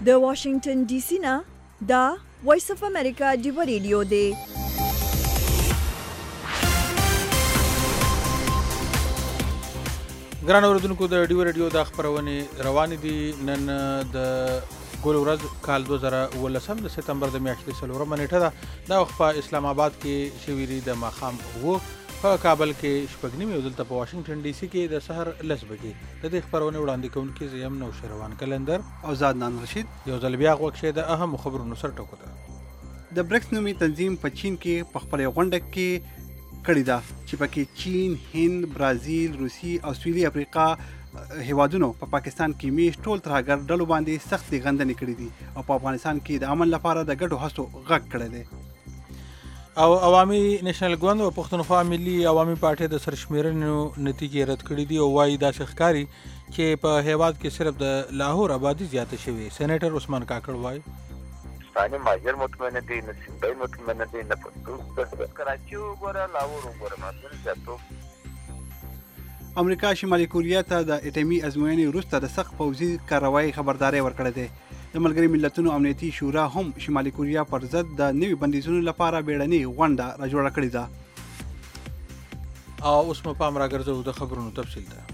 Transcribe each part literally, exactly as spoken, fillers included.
د واشنگټن ډي سي نه دا وایس اف امریکا دی ریډیو دی. ګران اوردونکو د ډیو ریډیو د خبرونه روان دي. نن د ګول ورځ کال دوه زره ولسم د سپتمبر د میاشتې څلورمه نیټه ده. دا وخت په اسلام آباد کې شویری د ماښام وو، په کابل کې شپږ نیمې او دلته په واشنگټن ډي سي کې د سحر لس بجې. د دې خبرونه وړاندې کوونکي زیم نو شروان کلندر او زاد نان رشید. یو ځل بیا غوښه د اهم خبرونو سره ټکو ده. د برکس نومي تنظیم په چین کې په خپل غونډه کې کړی دا چې پکې چین، هند، برازیل، روسي او سویلي افریقا هیوادونو په پا پاکستان کې میش ټول ترهګر ډلو باندې سخت غندنې کړې دي او په افغانستان کې د امن لپاره د ګډو هڅو غږ کړی دی. او عوامي نېشنل ګوند او پښتونخوا ملي عوامي پارټي د سرشمیرنو نتیجې رد کړې دي او وايي داسې ښکاري چې په هیواد کې صرف د لاهور آبادي زیاته شوې. سېنیټر عثمان کاکړ وايي پاکستاني ماجر مطمئن دي، نه سیمبای مطمئن دي، نه پښتون کراچي وګوره، لاهور وګوره، ماته زیاتو. امریکا شمالي کوریا ته د اټومي ازموینې وروسته د سخت پوځي کاروایی خبرداری ورکړې ده. د ملګري ملتونو امنیتي شورا هم شمالي کوریا پر ضد د نوي بندیزونو لپاره بیړنۍ غونډه راجوړه کړې ده. او اوس مو پام راګرځو د خبرونو تفصیل ته.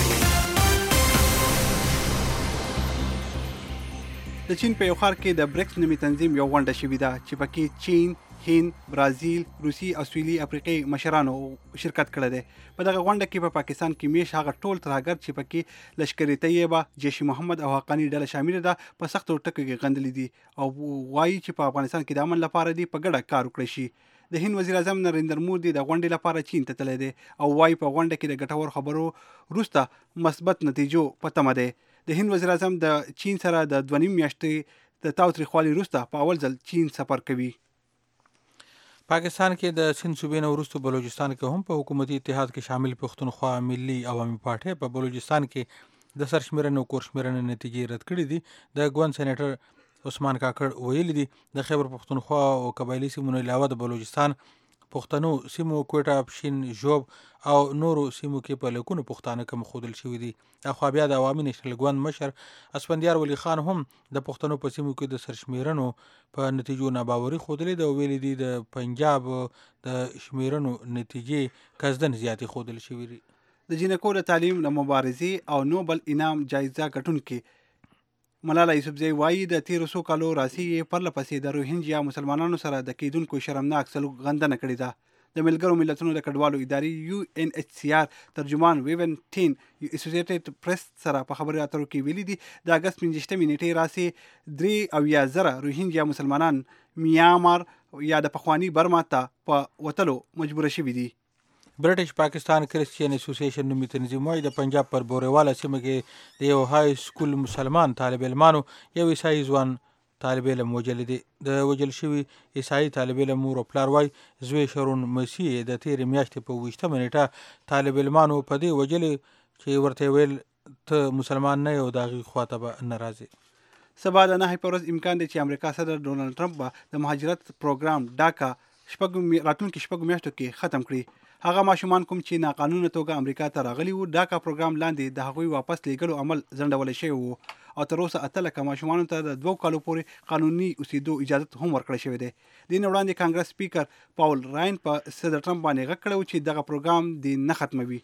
د چین په یو ښار کې د برکس نومي تنظیم یو غونډه شوې ده چې پکې چین، هند، برازیل، روسي او سویلي افریقي مشرانو شرکت کړی دی. په دغه غونډه کې په پا پاکستان کې میش هغه ټول ترهګر چې پکې لشکري طیبه، جیش محمد او حقانی ډله شامل ده په سختو ټکو کې غندلي دي او وایي چې په افغانستان کې د امن لپاره دی په ګډه کار وکړي شي. د هند وزیر اعظم نریندر مودي د غونډې لپاره چین ته تللی دی او وایي په غونډه کې د ګټور خبرو وروسته مثبت نتیجو په تمه دی. د هند وزیر اعظم د چین سره د دوه نیم میاشتې د تاوتریخوالي وروسته په اول ځل چین سفر کوي. پاکستان کې د سند صوبې نه وروسته بلوچستان کې هم په حکومتي اتحاد کې شامل پښتونخوا ملي عوامي پارټي په بلوچستان کې د سرشمیرنې او کورشمیرنې نتیجې رد کړې دي. د ګوند سېنیټر عثمان کاکړ ویلي دي د خیبر پښتونخوا او قبایلي سیمونو علاوه د بلوچستان پښتنو سیمو کوټه، پښین، ژوب او نورو سیمو کې په لکونو پښتانه کم ښودل شوي دي. اخوا بیا د عوامي نېشنل ګوند مشر اسفندیار ولی خان هم د پښتنو په سیمو کې د سرشمیرنو په نتیجو ناباوري ښودلې ده او ویلي دي د پنجاب د شمیرنو نتیجې قصدن زیاتې ښودل شوي دي. د جینکو د تعلیم د مبارزې او نوبل انعام جایزه ګټونکې ملاله یوسفزۍ وایي د تیرو څو کالو راهیسې یې پرله پسې د روهینجیا مسلمانانو سره د کیدونکو شرمناک سلوک غندنه کړې ده. د ملګرو ملتونو د کډوالو ادارې یو ان ایچ سی آر ترجمان ویون ټین اسوسییټډ پریس سره په خبرو اترو کې ویلي دي د اګست پنځویشتمې نیټې راهیسې درې اویا زره روهینجیا مسلمانان میانمار یا د پخواني برما ته په وتلو مجبوره شوي دي. برټش پاکستان کرسچین اسوسییشن نومي تنظیم وايي د پنجاب پر بورېواله سیمه کې د یو های سکول مسلمان طالب علمانو یو عیسائی ځوان طالب علم وجلی دی. د وجل شوي عیسائی طالب علم مور او پلار وايي زوی شرون مسیح د تیرې میاشتې په اوویشتمه نیټه طالب علمانو په دې وجلې چې ورته ویل ته مسلمان نه یې او د هغې خواته به نه راځې. سبا د نهۍ په ورځ امکان دی چې امریکا صدر ډونالډ ټرمپ به د مهاجرت پروګرام ډاکا شپږ راتلونکي شپږو میاشتو کې ختم کړي. هغه ماشومان کوم چې ناقانونه توګه امریکا ته راغلي وو ډاکا پروګرام لاندې د هغوی واپس لیږلو عمل ځنډولی شوی وو او تر اوسه اته لکه ماشومانو ته د دوو کالو پورې قانوني اوسېدو اجازت هم ورکړی شوی دی. دې نه وړاندې کانګرس سپیکر پاول راین په صدر ټرمپ باندې غږ کړی و چې دغه پروګرام دې نه ختموي.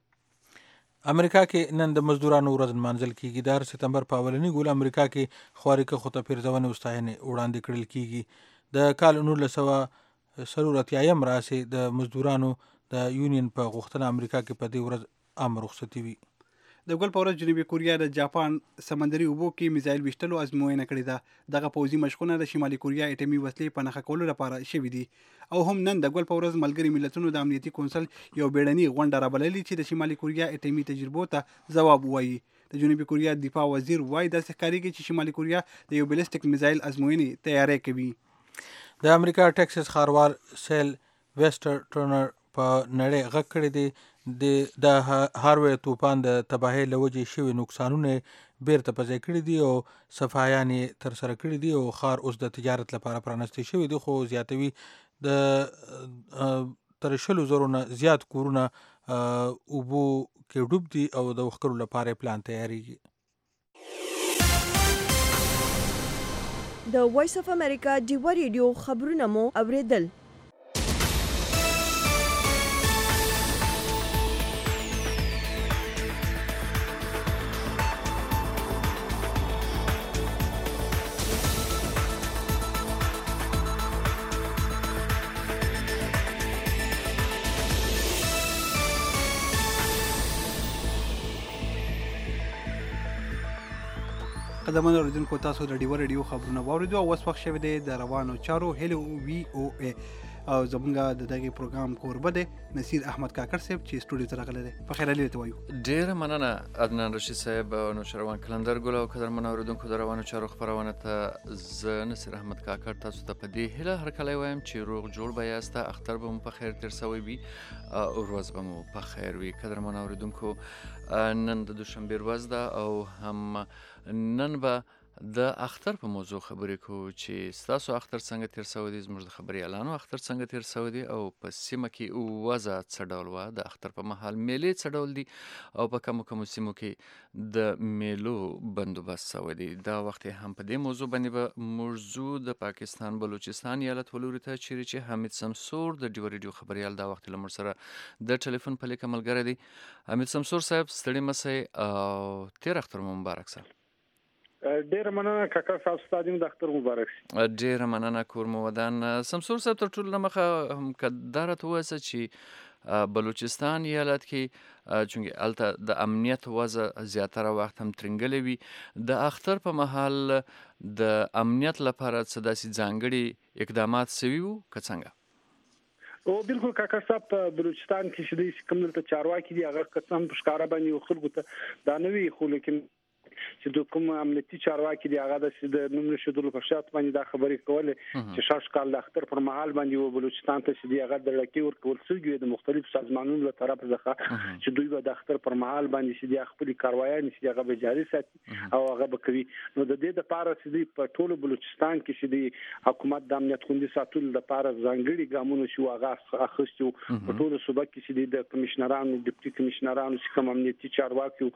امریکا کې نن د مزدورانو ورځ نمانځل کیږي. د هر سپتمبر په اولني ګول امریکا کې خوارکه خو ته پیرزونې او ستاینې وړاندې کړل کیږي. د کال نولس سوه څلور اتیایم راهیسې د مزدورانو د یونین په غوښتنه امریکا کې په دې ورځ عام رخصتي وي. د ګل په ورځ جنوبي کوریا د جاپان سمندري اوبو کې میزایل ویشتلو ازموینه کړې ده. دغه پوځي مشقونه د شمالي کوریا اټومي وسلې په نښه کولو لپاره شوي دي او هم نن د ګل په ورځ ملګري ملتونو د امنیتي کونسل یو بیړنۍ غونډه رابللې چې د شمالي کوریا اټومي تجربو ته ځواب ووایي. د جنوبي کوریا دفاع وزیر وایي داسې ښکارېږي چې شمالي کوریا د یو بیلسټیک میزایل ازموینې تیاری کوي. د امریکا ټکساس ښاروال سیل ویسټر ټرنر په نړۍ غږ کړی دی د هاروی طوفان د تباهۍ له وجې شوي نقصانونه بیرته په ځای کړي دي او صفایان یې ترسره کړي دي او ښار اوس د تجارت لپاره پرانستی شوي دي. خو زیاتوي د تر شلو زرو نه زیات کورونه اوبو کې ډوب دي او د وښکرو لپاره پلان تیاریږي. د وایس اف امریکا ډیوه ریډیو خبرونه مو اوریدل. قدمونه اوریدونکو تاسو د ډیوه ریډیو خبرونه واوریدو او اوس وخت شوی دی د روانو چارو هلو وی او ای او زمونږ د دغه پروګرام کوربه دی نصیر احمد کاکړ صاحب چې سټوډیو ته راغلی دی. په خیر علي ته وایو. ډېره مننه عدنان رشید صاحب او نوشروان کلندر ګل او قدرمن اوریدونکو د روانو چارو خپرونه ته زه نصیر احمد کاکړ تاسو ته په دې هیله هرکلی وایم چې روغ جوړ به یاست، اختر به مو په خیر تیر سوی وي او ورځ به مو په خیر وي. قدرمن اوریدونکو نن د دوشنبې ورځ ده او هم نن به د اختر په موضوع خبرې کوو چې ستاسو اختر څنګه تیر سوی دی، زموږ د خبریالانو اختر څنګه تیر سوی دی او په سیمه کې وضع څه ډول وه، د اختر په مهال میلې څه ډول دي او په کومو کومو سیمو کې د میلو بندوبست سوی دی. دا وخت هم په دې موضوع باندې به موږ ځو د پاکستان بلوچستان ایالت ولوري ته چیرې چې حمید سمسور د ډیوه ریډیو خبریال دا وخت له موږ سره د ټلیفون په لیکه ملګری دی. حمید سمسور صاحب ستړي مسئ او تیر اختر مو مبارک سه. ډیره مننه کاکا صاحب، ستاسو د اختر مبارک شي. ډیره مننه کور مو ودان. سمسور صاحب تر ټولو مخه هم کدارت واسه چې بلوچستان ایالت کې چونګې الته د امنیت وضع زیاتره وخت هم ترنګلې وي، د اختر په مهال د امنیت لپاره څه داسې ځانګړي اقدامات سوي وو که څنګه؟ او بالکل کاکا صاحب په بلوچستان کې چې د کوم دلته چارواکي دي هغه قسم په ښکارا باندې خلکو ته دا نوی خو لیکن چې د کوم امنیتي چارواکي دی هغه د نوم نشدلو په شرط باندې دا خبرې کولې چې شاش کال د اختر پر مهال باندې و بلوچستان ته چې دی هغه د لکې ورکول شوی د مختلفو سازمانونو له طرف څخه چې دوی به د اختر پر مهال باندې چې دی خپل کاروایان چې هغه به جاري ساتي او هغه به کوي. نو د دې لپاره چې دی په ټولو بلوچستان کې چې دی حکومت د امنیت خوندي ساتلو لپاره ځانګړي ګامونه شو هغه اخیستو. په ټولو صوبه کې چې دی د کمشنرانو ډیپټي کمشنرانو چې کوم امنیتي چارواکي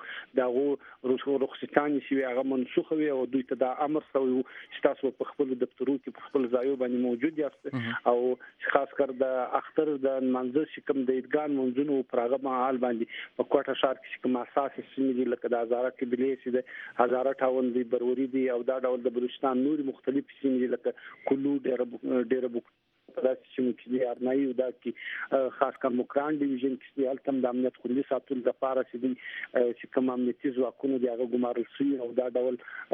دغه رخصتان چې هغه منسوخ وي او دوی ته دا امر شوی چې تاسو په خپل دفترو کې په خپل ځایو باندې موجود یاست او خاص کر د اختر د منځ چې کوم د عیدګاه منځونو پر هغه مهال باندې په کوټه ښار کې کوم اساسي سیمې دي لکه د هزاره کې بلې چې د هزاره ټاون دی بروري دی او دا ډول د بلوچستان نوري مختلف سیمې دي لکه کلو ډېر ډېر بوک پداسې چې چې دی ارنایي او دا کې خاص کر مکران ډیویژن کې التم د امنیت خوندي ساتلو لپاره چې دی چې کوم امنیتي ځواکونه دی هغه ګمارل شوي او دا ډول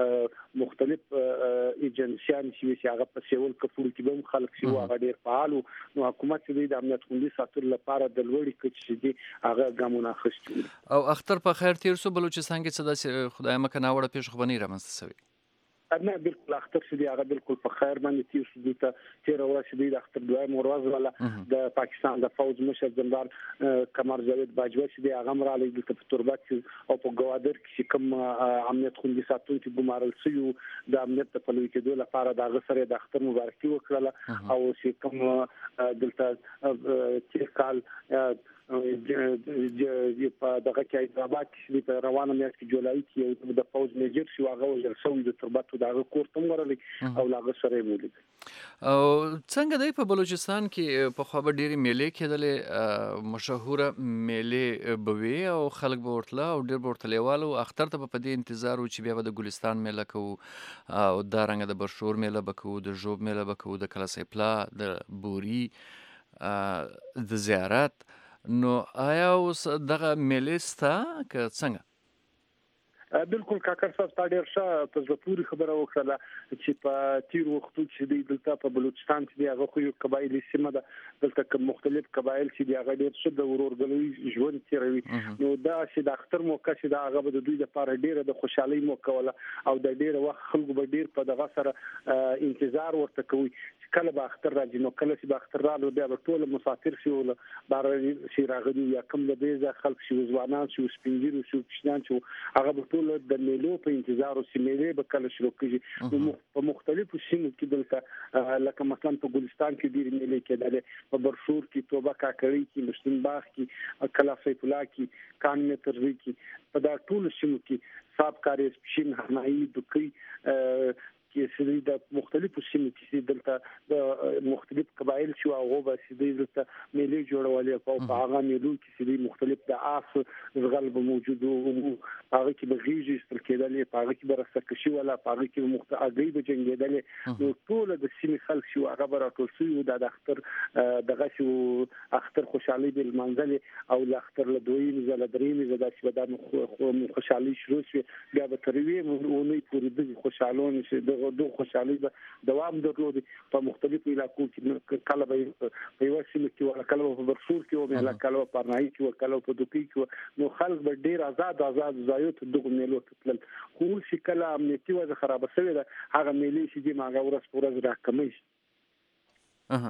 مختلف ایجنسیان چې هغه په سیول کفول کې به خلک شي هغه ډیر فعال نو حکومت دی د امنیت خوندي ساتلو لپاره د لوړی کچ چې دی هغه ګامونه اخیستي. او اختر په خیر تیر سو بلوچستان کې څه داسې خدای مکه ناوړه پیښ خبرني رامنځته شوی؟ نه بالکل اختر چې دی هغه بالکل په خیر باندې تیر شو. د تیر ورځ چې دی د اختر دوه مروز ولا د پاکستان د فوج مشر جنرال قمر جاوید باجوه چې دی هغه مرالي د توربات او په ګوادر کې کوم امنیت خوندي ساتونکي ګمارل شوی د امنیت په لوي کې لپاره د غسرې د اختر مبارکي وکړه او چې کوم دلته چې کال په دغه کې حیدرآباد کې په روانه میاشت کې جولای کې د فوج میجر شو هغه وژل شوی د ترباتو دغه کور تم ورلې او لاغه سره مولید. او څنګه دی په بلوچستان کې په خو به ډېری میلې کېدلې مشهوره میلې بوي او خلک به ورتله او ډېر به ورته لیوالو اختر ته په دې انتظار و چې بیا به د ګلستان میله کوو او دارنګه د برشور میله به کوو، د ژوب میله به کوو، د کلاسۍ پلا، د بوري، د زیارت. نو آیا اوس دغه میلې سته که څنګه؟ بالکل کاکر صاحب تا ډیر ښه په زپوري خبره وکړه چې په تیر وختو کې د دلته په بلوچستان کې هغه خو یو قبایلی سیمه ده، دلته کوم مختلف قبایل چې هغه ډیر ښه د ورورګلوي ژوند تیروي. نو دا چې د اختر موقع چې دا هغه د دوی لپاره ډیره د خوشحالي موقع ولا او د ډیره وخت خلکو به ډیر په دغه سره انتظار ورته کوي کله به اختر راځي. نو کله چې به اختر راځي بیا به ټول مسافر شي ول بار شي راغلي یا کوم د دې خلک شي ځوانان شي سپینګیرو شي کشنان شي هغه به ټول د میلو په انتظار او سیمې به کله شروع کیږي. په مختلفو سیمو کې دلته لکه مثلا په ګلستان کې ډیر میلې کېدل، په برشور کې، توبه کاکړی کې، مشتین باغ کې، کلا سیفلا کې، کان مترزی کې، په دا ټول سیمو کې صاحب کاری سپین هنایي دکی کې چې د مختلفو سیمو کې دلته د مختلف قبایل چې هغه به چې دلته میلې جوړولې او په هغه میلو کې چې مختلف د آس زغلب موجود او هغه کې به غیږي استل کېدلې په هغه کې به رسکشي ولا په هغه کې مختاګي به جنګېدلې نو ټول د سیمې خلک چې هغه به راټول شي د اختر دغه شو اختر خوشحالي بل منځل او د اختر له دوی زله درې زله چې د خوشحالي شروع شي بیا به تروي او نه پوری د خوشحالون شي دغه د خوشحالي به دوام درلود په مختلفو علاقو کې کله به په یو سیمه کې ولا کله په برسور کې او بیا کله په پرنای کې او کله په دوکي کې نو خلک به ډیر آزاد آزاد ځایو ته دغه میلو تل خو چې کله امنیتي وضع خراب شوه ده هغه میلې چې د ماغه ورځ پورز راکمي اها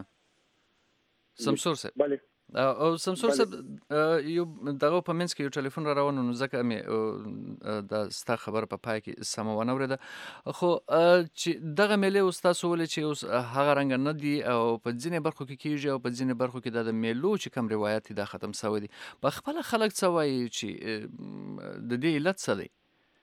سمسور صاحب بله او سمسور صاحب یو دغه په منځ کې یو ټلیفون را روان نو ځکه مې د ستا خبر په پای کې سمونه ورده خو چې دغه میلې استاد سوال چې اوس هغه رنګ نه دی او په ځینې برخو کې کیږي او په ځینې برخو کې د میلو چې کوم روایت دا ختم شوی دی په خپل خلک څه وایي چې د دې علت څه دی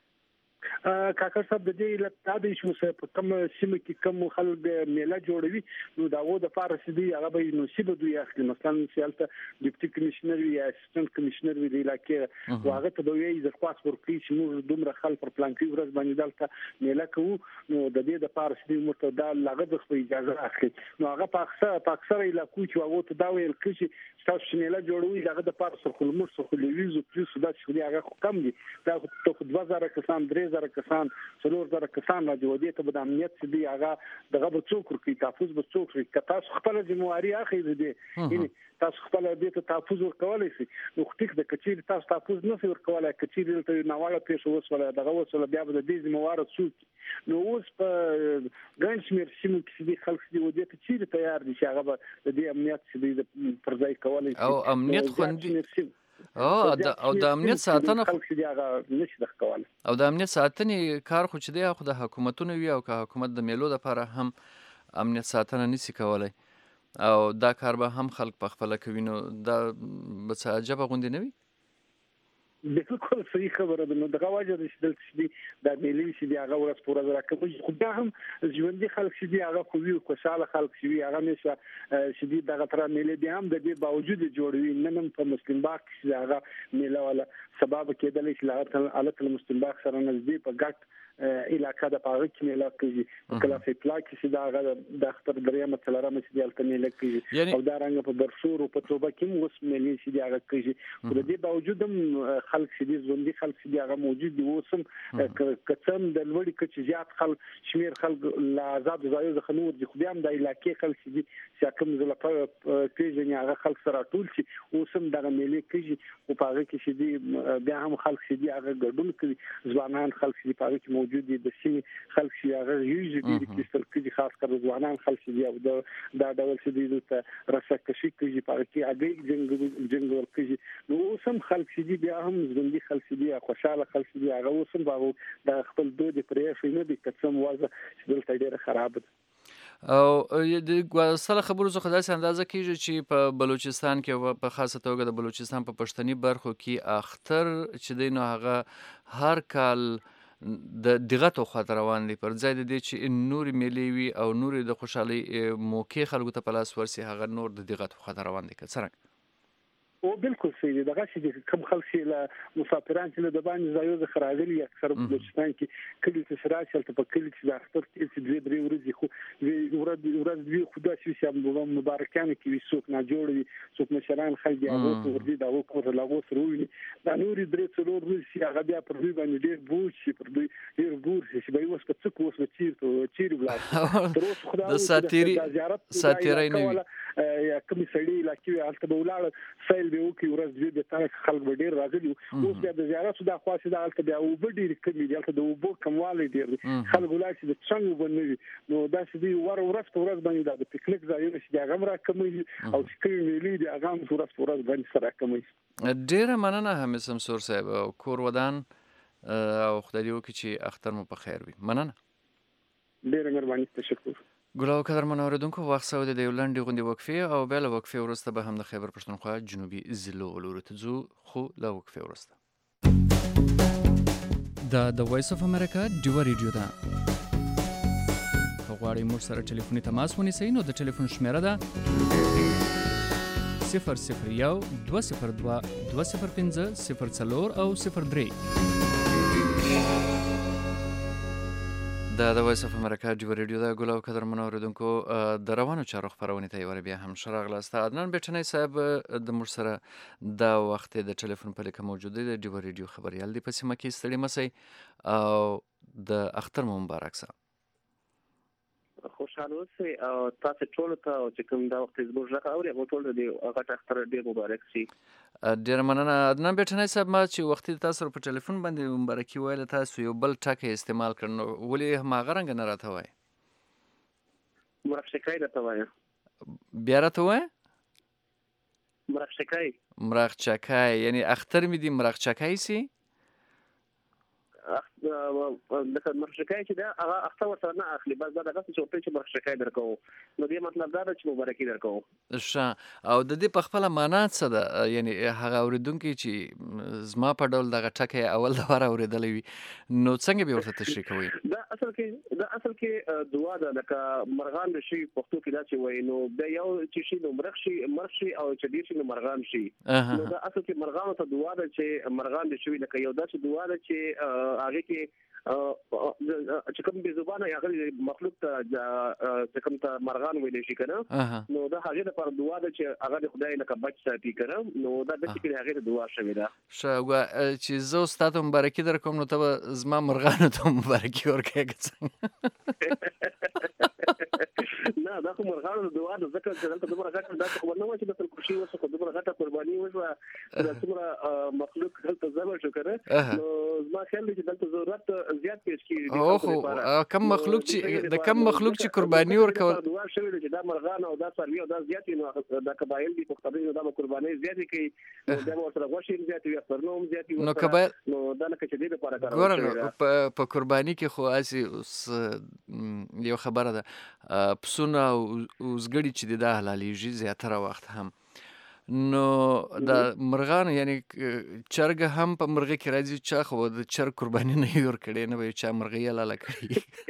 کاکر صاحب د دې علت دا دی چې په کوم سیمه کې کوم خلک میله جوړوي نو دا و د فارس دی هغه به نصیب دوی اخلي مثلا سیالته ډیپټي کمشنر وی اسسټنټ کمشنر وی د علاقې واغه ته دوی د خاص ورکی چې موږ دومره خلک پر پلان کې ورځ باندې دلته میله کوو نو د دې د فارس دی مرته دا لغه د خپل اجازه اخلي نو هغه په اکثر په اکثر علاقو چې هغه ته دا ویل کېږي تاسو میله جوړوي هغه د فارس خپل مرسو خو لیوزو پلیس دا چې هغه کم دي دا ته دوه زره کسان درې زره کسان څلور زره کسان راځي ودی ته د امنیت دی هغه دغه به څوک ورکړي تحفظ به څوک ورکړي که تاسو خپل ذمہواری اخلئ دي یعنی تاسو خپل دې ته تحفظ ورکولای شي نو ټیک د کچیر تاسو تحفظ نه ورکولای کچیر ته نواله پیښ وسوله دغه وسوله بیا به د دې ذمہوار څوک نو اوس په ګڼ شمېر سیمو کې دي خلک دي ودی ته چیرې تیار دي چې هغه به د دې امنیت دی پر ځای کولای شي او امنیت خوندي او د او د امنیت ساتنه خو چې هغه نشي د کول او د امنیت ساتنې کار خو چې دی خو د حکومتونو وی او که حکومت د میلو لپاره هم امنیت ساتنه نشي کولای او دا کار به هم خلک په خپل کوي نو دا به څه عجبه غوندي نه وي بالکل صحیح خبره ده نو دغه وجه د شدل چې د میلې چې دی هغه ورځ پورې راکوي خو دا هم ژوندۍ خلک چې دی هغه خو وی خوشاله خلک چې وی هغه نشه چې دی دغه تر میلې دی هم د دې باوجود جوړوي نن په مسلم باغ چې هغه میله ولا سبب کېدل چې لغت الات المسلم باغ سره نږدې په ګټ علاقه د پاره کې میله کوي کله په پلا کې چې دا د اختر دریمه تلرمه چې د الته میله کوي او دا رنګ په برشور او په توبه کې اوس میلې چې دی هغه کوي خو د دې باوجود هم خلک چې دي ژوندۍ خلک چې دی هغه موجود دي اوسم کڅم د لوړي کچ زیات خلک شمیر خلک لا آزاد ځایو د خنور دي خو بیا هم د علاقې خلک چې دي چې کوم زله پیژنې هغه خلک سره ټول شي اوسم دغه میلې کوي او په هغه کې چې دی بیا هم خلک چې دی هغه ګډون کوي ځوانان خلک چې په هغه کې موجود دي د سیمې خلک چې هغه یوز دي چې ستل کوي خاص کر ځوانان خلک چې دی او دا ډول چې دی د رسکشي کوي په هغه کې اګي جنگ جنگ ورکوي نو اوسم خلک چې دی بیا هم ژوندۍ خلک چې دی خوشاله خلک چې دی هغه اوسم باغ د خپل دود پرې شي نه دي کڅم وازه چې دلته ډیره خراب ده او د سره خبرو څخه داسې اندازه کیږي چې په بلوچستان کې په خاصه توګه د بلوچستان په پښتني برخو کې اختر چې دی نو هغه هر کال د دغه خاطر روان دي پر ځای د دې چې نور میلې وي او نور د خوشحالي موقع خلکو ته پلاس ورسي هغه نور د دغه خاطر روان دي که څنګه او بالکل صحیح دغه چې کوم خلک چې له مسافران چې د باندې ځایو د خراغلي اکثر په بلوچستان کې کلی چې سراج هلته په کلی چې د اختر کې چې دوی درې ورځې خو ورځ ورځ دوی خدا چې چې مبارکانه کې وسوک نه جوړوي څوک مشران خلک هغه ورځي دا وکړه لاغو سروي دا نور درې څلور ورځې هغه بیا پر دوی باندې ډېر بوج شي پر دوی ډېر بور شي چې به اوس په څه کوس چیرته چیرې بلای تر اوسه خدای د ساتيري ساتيري نه وي یا کوم سړی لکه هلته به ولاړ سیل به وکي ورځ دوی د تاریخ خلک به ډېر راغلي اوس بیا د زیارت د خاصه د هلته بیا وب ډېر کمی دی هلته د وب کموالی ډېر خلک ولای چې د څنګه باندې نو دا چې دی ور ورځ په ورځ باندې د پکنیک ځایونه چې هغه را کمی او چې کوي ویلي دی هغه ورځ په ورځ باندې سره کمی ډېر مننه هم سمسور صاحب کور ودان او خدای دې وکړي چې اختر مو په خیر وي مننه ډېر مهرباني تشکر ګلو قدر منوریدونکو وخت سود د یو لنډې غونډې وقفې او بیا له وقفې وروسته به هم د خیبر پښتونخوا جنوبي ضلعو لوري ته ځو خو له وقفې وروسته دا د وایس اف امریکا ډیو ریډیو ده غواړئ موږ سره ټلیفوني تماس ونیسئ نو د ټلیفون شمیره ده صفر صفر یو دوه صفر دوه دوه صفر پنځه صفر څلور او صفر درې. دا د وایس اف امریکا ډیو ریډیو دا ګل او قدر منو اوریدونکو د روانو چارو خبرونه ته یو بیا هم شراغلاسته عدنان بیٹنی صاحب د موږ سره دا وخت د ټلیفون په لیکه موجود دی د ډیو ریډیو خبريال دی په سیمه کې ستړي مسئ او د اختر مبارک سه. خوشحاله اوسئ او تاسو ټول ته چې کوم دا وخت زموږ راغ اوري هغه ټول دی هغه اختر ډیر مبارک شي. ډیر مننه عدنان بیٹنی صاحب ما چې وخت تاسو په ټلیفون باندې مبارکي ویل تاسو یو بل ټکی استعمال کړنو ولې ما غرنګ نه راته وای مرخصکای راته وای بیا راته وای مرخصکای مرخصکای یعنی اختر می دی مرخصکای سي لکه مرخصکای چې دا هغه اختر ورسره نه اخلي بس دا دغه چې په چې مرخصکای درکو نو دې مطلب دا چې مبارکي درکو ښه او د دې په خپل معنا څه ده یعنی هغه اوریدونکو چې زما په ډول دغه ټکی اول د واره اوریدلې وي نو څنګه به ورته تشریح کوي دا اصل کې دا اصل کې دعا ده لکه مرغان د شي پښتو کې دا چې وای نو د یو چې شي نو مرغ شي مرغ شي او چې دې شي نو مرغان شي نو دا اصل کې مرغانو ته دعا ده چې مرغان د شي لکه یو دا چې دعا ده چې هغه کې چې کوم به زبانه یا غیر مخلوق ته چې کوم ته مرغان ویل شي کنه نو دا هغه لپاره دعا ده چې هغه د خدای لکه بچ ساتي کنه نو دا د چې هغه دعا شوی ده شاوګه چې زه ستاسو مبارکي در کوم نو ته زما مرغانو ته مبارکي ورکړې نه دا کوم مرغانو دعا ده ځکه چې دلته دومره غټه دا خبر نه و چې د خوشي وسه خو دومره غټه قرباني وشوه دا څومره مخلوق دلته زبر شو کنه نو زما خیال دی چې دلته ضرورت زیات پیش کیږي او خو کم مخلوق چې د کم مخلوق چې قرباني ورکول دعا شوی چې دا مرغان او دا سروي او دا زیات نو دا قبایل دي په خبرې دا قرباني زیات کوي دا ورته غوښین زیات وي پرنوم زیات وي نو قبایل نو دا لکه چې دې لپاره کار ګورنه په قرباني کې خو اسی یو خبره ده پسونه او زګړي چې د حلاليږي زیاتره وخت هم نو دا مرغان یعنی چرګ هم په مرغه کې راځي چې خو د چرګ قرباني نه ور کړي نه وي چې مرغه یې لاله کړی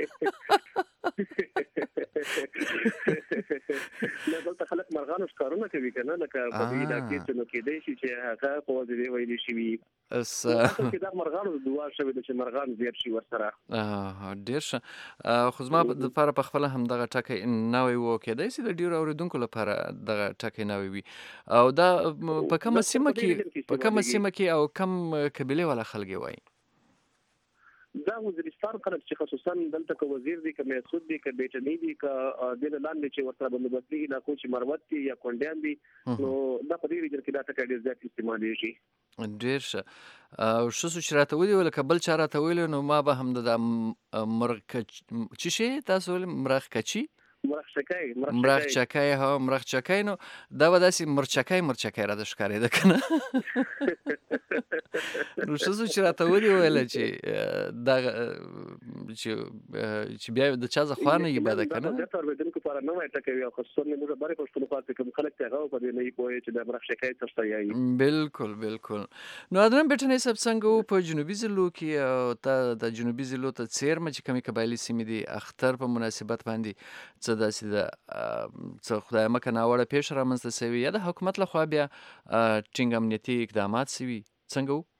نه دلته خلک مرغانو ښکارونه کوي کنه لکه په دې دا کې چې نو کې دی چې هغه په دې ویلي شي اس چې دا مرغانو دعا شوی چې مرغان زیات شي ورسره اه ډیر ښه خو زما د لپاره په خپل هم دغه ټکی نوې وو کېدای شي د ډیرو اوریدونکو لپاره دغه ټکی نوې وي او دا په کومه سیمه کې په کومه سیمه کې او کم قبيله ولا خلګي وای دا وزیرستان خلک چې خصوصا دلته کو وزیر دي که مسعود دي که بیٹنی دي که د لاندې چې ورته بندوبستي علاقو چې مروت دي یا کونډیان دي نو دا په دې ریجن کې دا ټکی ډیر زیات استعمالي شي ډیر ښه او شسو چې راته ودی ول کبل چا راته ویل نو ما به هم د مرغ چې شي تاسو مرغ کچی مرخچکای مرخچکای ها مرخچکای نو دا و داسې مرچکای مرچکای را د ښکارې ده کنه نو شسو چې راته ودی ویل چې دا چې چې بیا د چا ځخوانه یې بده کنه دا تر ودن کو پر نه وای ټکوي او خصوصا موږ باندې پښتون خاص کوم خلک ته غو په دې نه پوهې چې د مرخچکای څه یې بالکل بالکل نو ادرم بیٹنی سب څنګه په جنوبي ضلعو کې او ته د جنوبي ضلعو ته څیر مچ کمی قبایلی سیمې دي اختر په مناسبت باندې څه داسې د څه خدای مکه ناوړه پیښ رامنځته شوي یا د حکومت لخوا بیا ټینګ امنیتي اقدامات شوي څنګه وو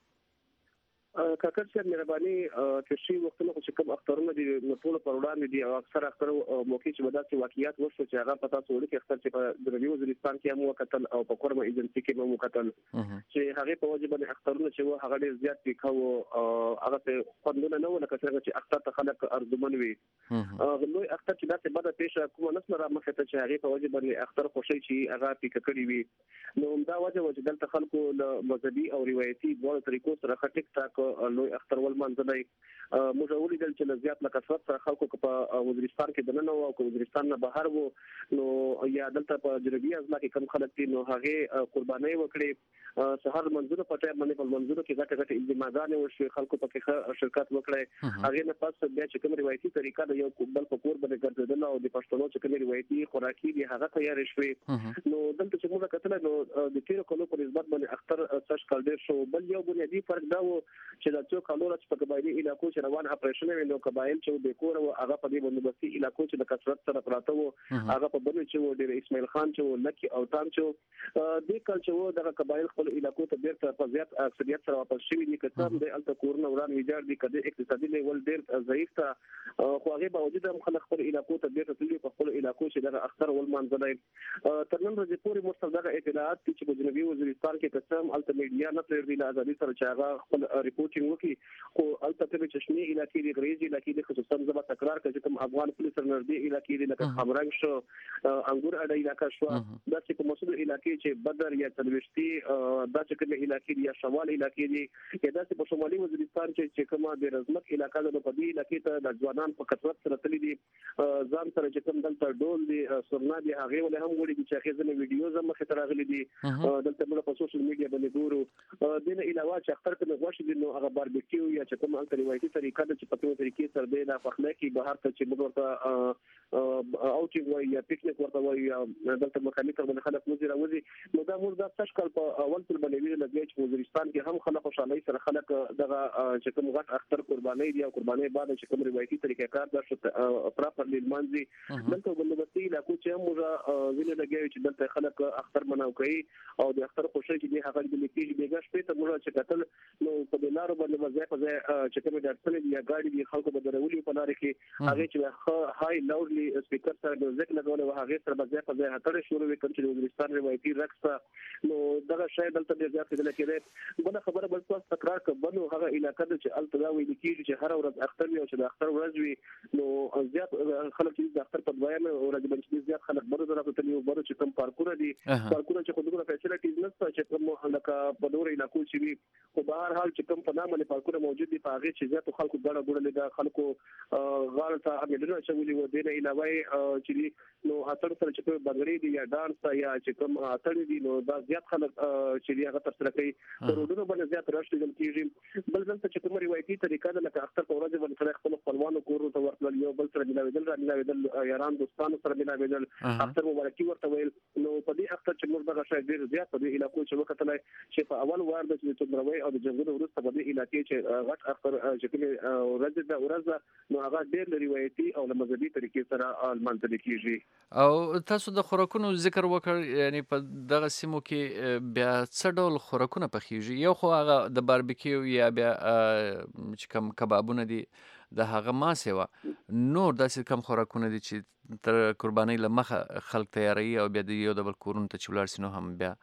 کاکر صاحب مهرباني چې شي وختونه چې کوم اخترونه دي نو ټول پر وړاندې دي او اکثر اختر موقع چې بداسي واقعیات وشو چې هغه پتا څو کې اختر چې په جنوبي وزیرستان کې مو قتل او په کورمه ایجنسي کې مو قتل چې هغه په وجه باندې اخترونه چې وو هغه ډیر زیات وکاو هغه څه خوندونه نه ول کثر چې اختر ته خلک ارزمن وي نو اختر چې داسې بده پیښه کوم نسمه را مخه ته چې هغه په وجه باندې اختر خوشي چې هغه پیک کړی وي نو دا وجه چې دلته خلکو مذهبي او روایتي ډول طریقو سره ټیک ټاک لوی اختر ول منځلای موږ ولیدل چې زیات لکثرت سره خلکو په وزیرستان کې دننه او وزیرستان نه بهر وو نو یا دلته په جنوبي اضلاع کې کم خلک دي نو هغه قرباني وکړي سهار منځور پټه باندې په منځور کې غټه غټه اجتماعات وشو خلکو په کې شرکت وکړي هغه نه پاس بیا چې کوم روایتي طریقه د یو بل په کور باندې ګرځیدل او د پښتنو چې کوم روایتي خوراکي دي هغه تیار شوي نو دلته چې موږ کتل نو د تیر کلو په نسبت باندې اختر څه کال ډیر شو بل یو بنیادی فرق دا و چې د څو کالو چې په قبایلی علاقو چې روان اپریشن وینو قبایل چې د کور او هغه په دې بندوبستي علاقو چې د کثرت سره پراته وو هغه په بنو چې ډېر اسماعیل خان چې لکی او تام چې د کال چې د قبایل خپل علاقو ته بیرته په زیات اکثریت سره واپس شوي دي که څه د الته کورونه وران ویجاړ دي کده اقتصادي لیول ډېر ضعیف ته خو هغه باوجود هم خلک خپل علاقو ته بیرته تللي په خپل علاقو چې د اختر ول مانځلای تر نن ورځې پورې مرسل دغه اطلاعات چې په جنوبي وزیرستان کې قسم الته میډیا نه پرې د ازادي سره چې هغه خپل ریپورټینګ وکړي خو الته په چشمي علاقې د غریزي علاقې د خصوصا زما تکرار کوي چې کوم افغان پولیس سره نږدې علاقې د لکه خمرنګ شو انګور اډه علاقې شو دا چې په مسعود علاقې چې بدر یا تلوشتي دا چې کوم علاقې یا شمال علاقې دي یا دا چې په شمالي وزیرستان چې کومه د رزمک علاقې د په دې علاقې ته د ځوانان په کثرت سره تللي دي ځان سره چې کوم دلته ډول دي سرنا دي هغه ولې هم وړي چې هغه ځنه ویډیوز هم مخ ته راغلي دي دلته موږ په سوشل میډیا باندې ګورو د نه علاوه چې اختر کې غوښه دي نو هغه باربیکیو یا چې کوم الته روایتي طریقه ده چې په کومه طریقې سره دی د پخلی کې بهر ته چې موږ ورته اوټینګ وایي یا پکنیک ورته وایي یا دلته مخالف باندې خلک وځي راوځي نو دا موږ د تاسو کال په اول ټول باندې ویل لګي چې وزیرستان کې هم خلک خوشالۍ سره خلک دغه چې کوم غټ اختر قرباني دي او قرباني بعد چې کوم روایتي طریقې کار دا شو پراپرلی مانځي دلته بندوبستي علاقو چې موږ ویل لګي چې دلته خلک اختر مناو کوي او د اختر خوشي چې هغه د لیکي بیګا شپې ته موږ چې قتل نو په دلارو باندې وځي په ځای چې کوم ډاکټر دی یا ګاډي دی خلکو به درولي په لار کې هغه چې هاي لاودلی سپیکر سره د ذکر لګول او هغه سره به ځای په ځای هټړې شروع وکړي چې وزیرستان روایتي رقص نو دغه شی دلته ډیر زیات دي لکه بل خبره بل څه تکرار کبنو هغه علاقې چې التدا ویل کیږي چې هر ورځ اختر وي او چې د اختر ورځ وي نو زیات خلک چې د اختر په دویم ورځ باندې زیات خلک بره درته تللی او بره چې کوم پارکونه دي پارکونه چې خودونه فیسیلیټیز نشته چې کوم لکه په نور علاقو چې وي خو به هر حال چې کوم په نامه پارکونه موجود دي په هغه چې زیات خلکو ګڼه ګوڼه د خلکو غاړه ته امېدونه چولي و دي نه علاوه چې نو اتر سره چې په بنګړي دي یا ډانس یا چې کوم اتر دي نو دا زیات خلک چې هغه تر سره کوي روډونو باندې زیات راشي دل کیږي بل ځل چې کوم روایتي طریقه ده لکه اختر په ورځ باندې خپل خپلوانو کورو ته ورتل یو بل سره ملاویدل را ملاویدل یاران دوستانو سره ملاویدل اختر مبارکي ورته ویل نو په دې اختر چې موږ دغه شای ډیر زیات په دې علاقو چې وکړل چې په اول وار د چندروي او د جنګونو وروسته په دې علاقې چې غټ اختر چې کوم ورځ د ورځ نو هغه ډیر روایتي او مذهبي طریقې سره المنځل کیږي او تاسو د خوراکونو ذکر وکړ یعنی په دغه سیمو کې بیا څه ډول خوراکونه پخیږي یو خو هغه د باربیکیو یا بیا چې کوم کبابونه دي د هغه ما سیوا نور داسې کم خوراکونه دي چې تر قربانۍ له مخه خلک تیاروي او بیا د یو د بل کورونو ته چې ولاړ سي نو هم بیا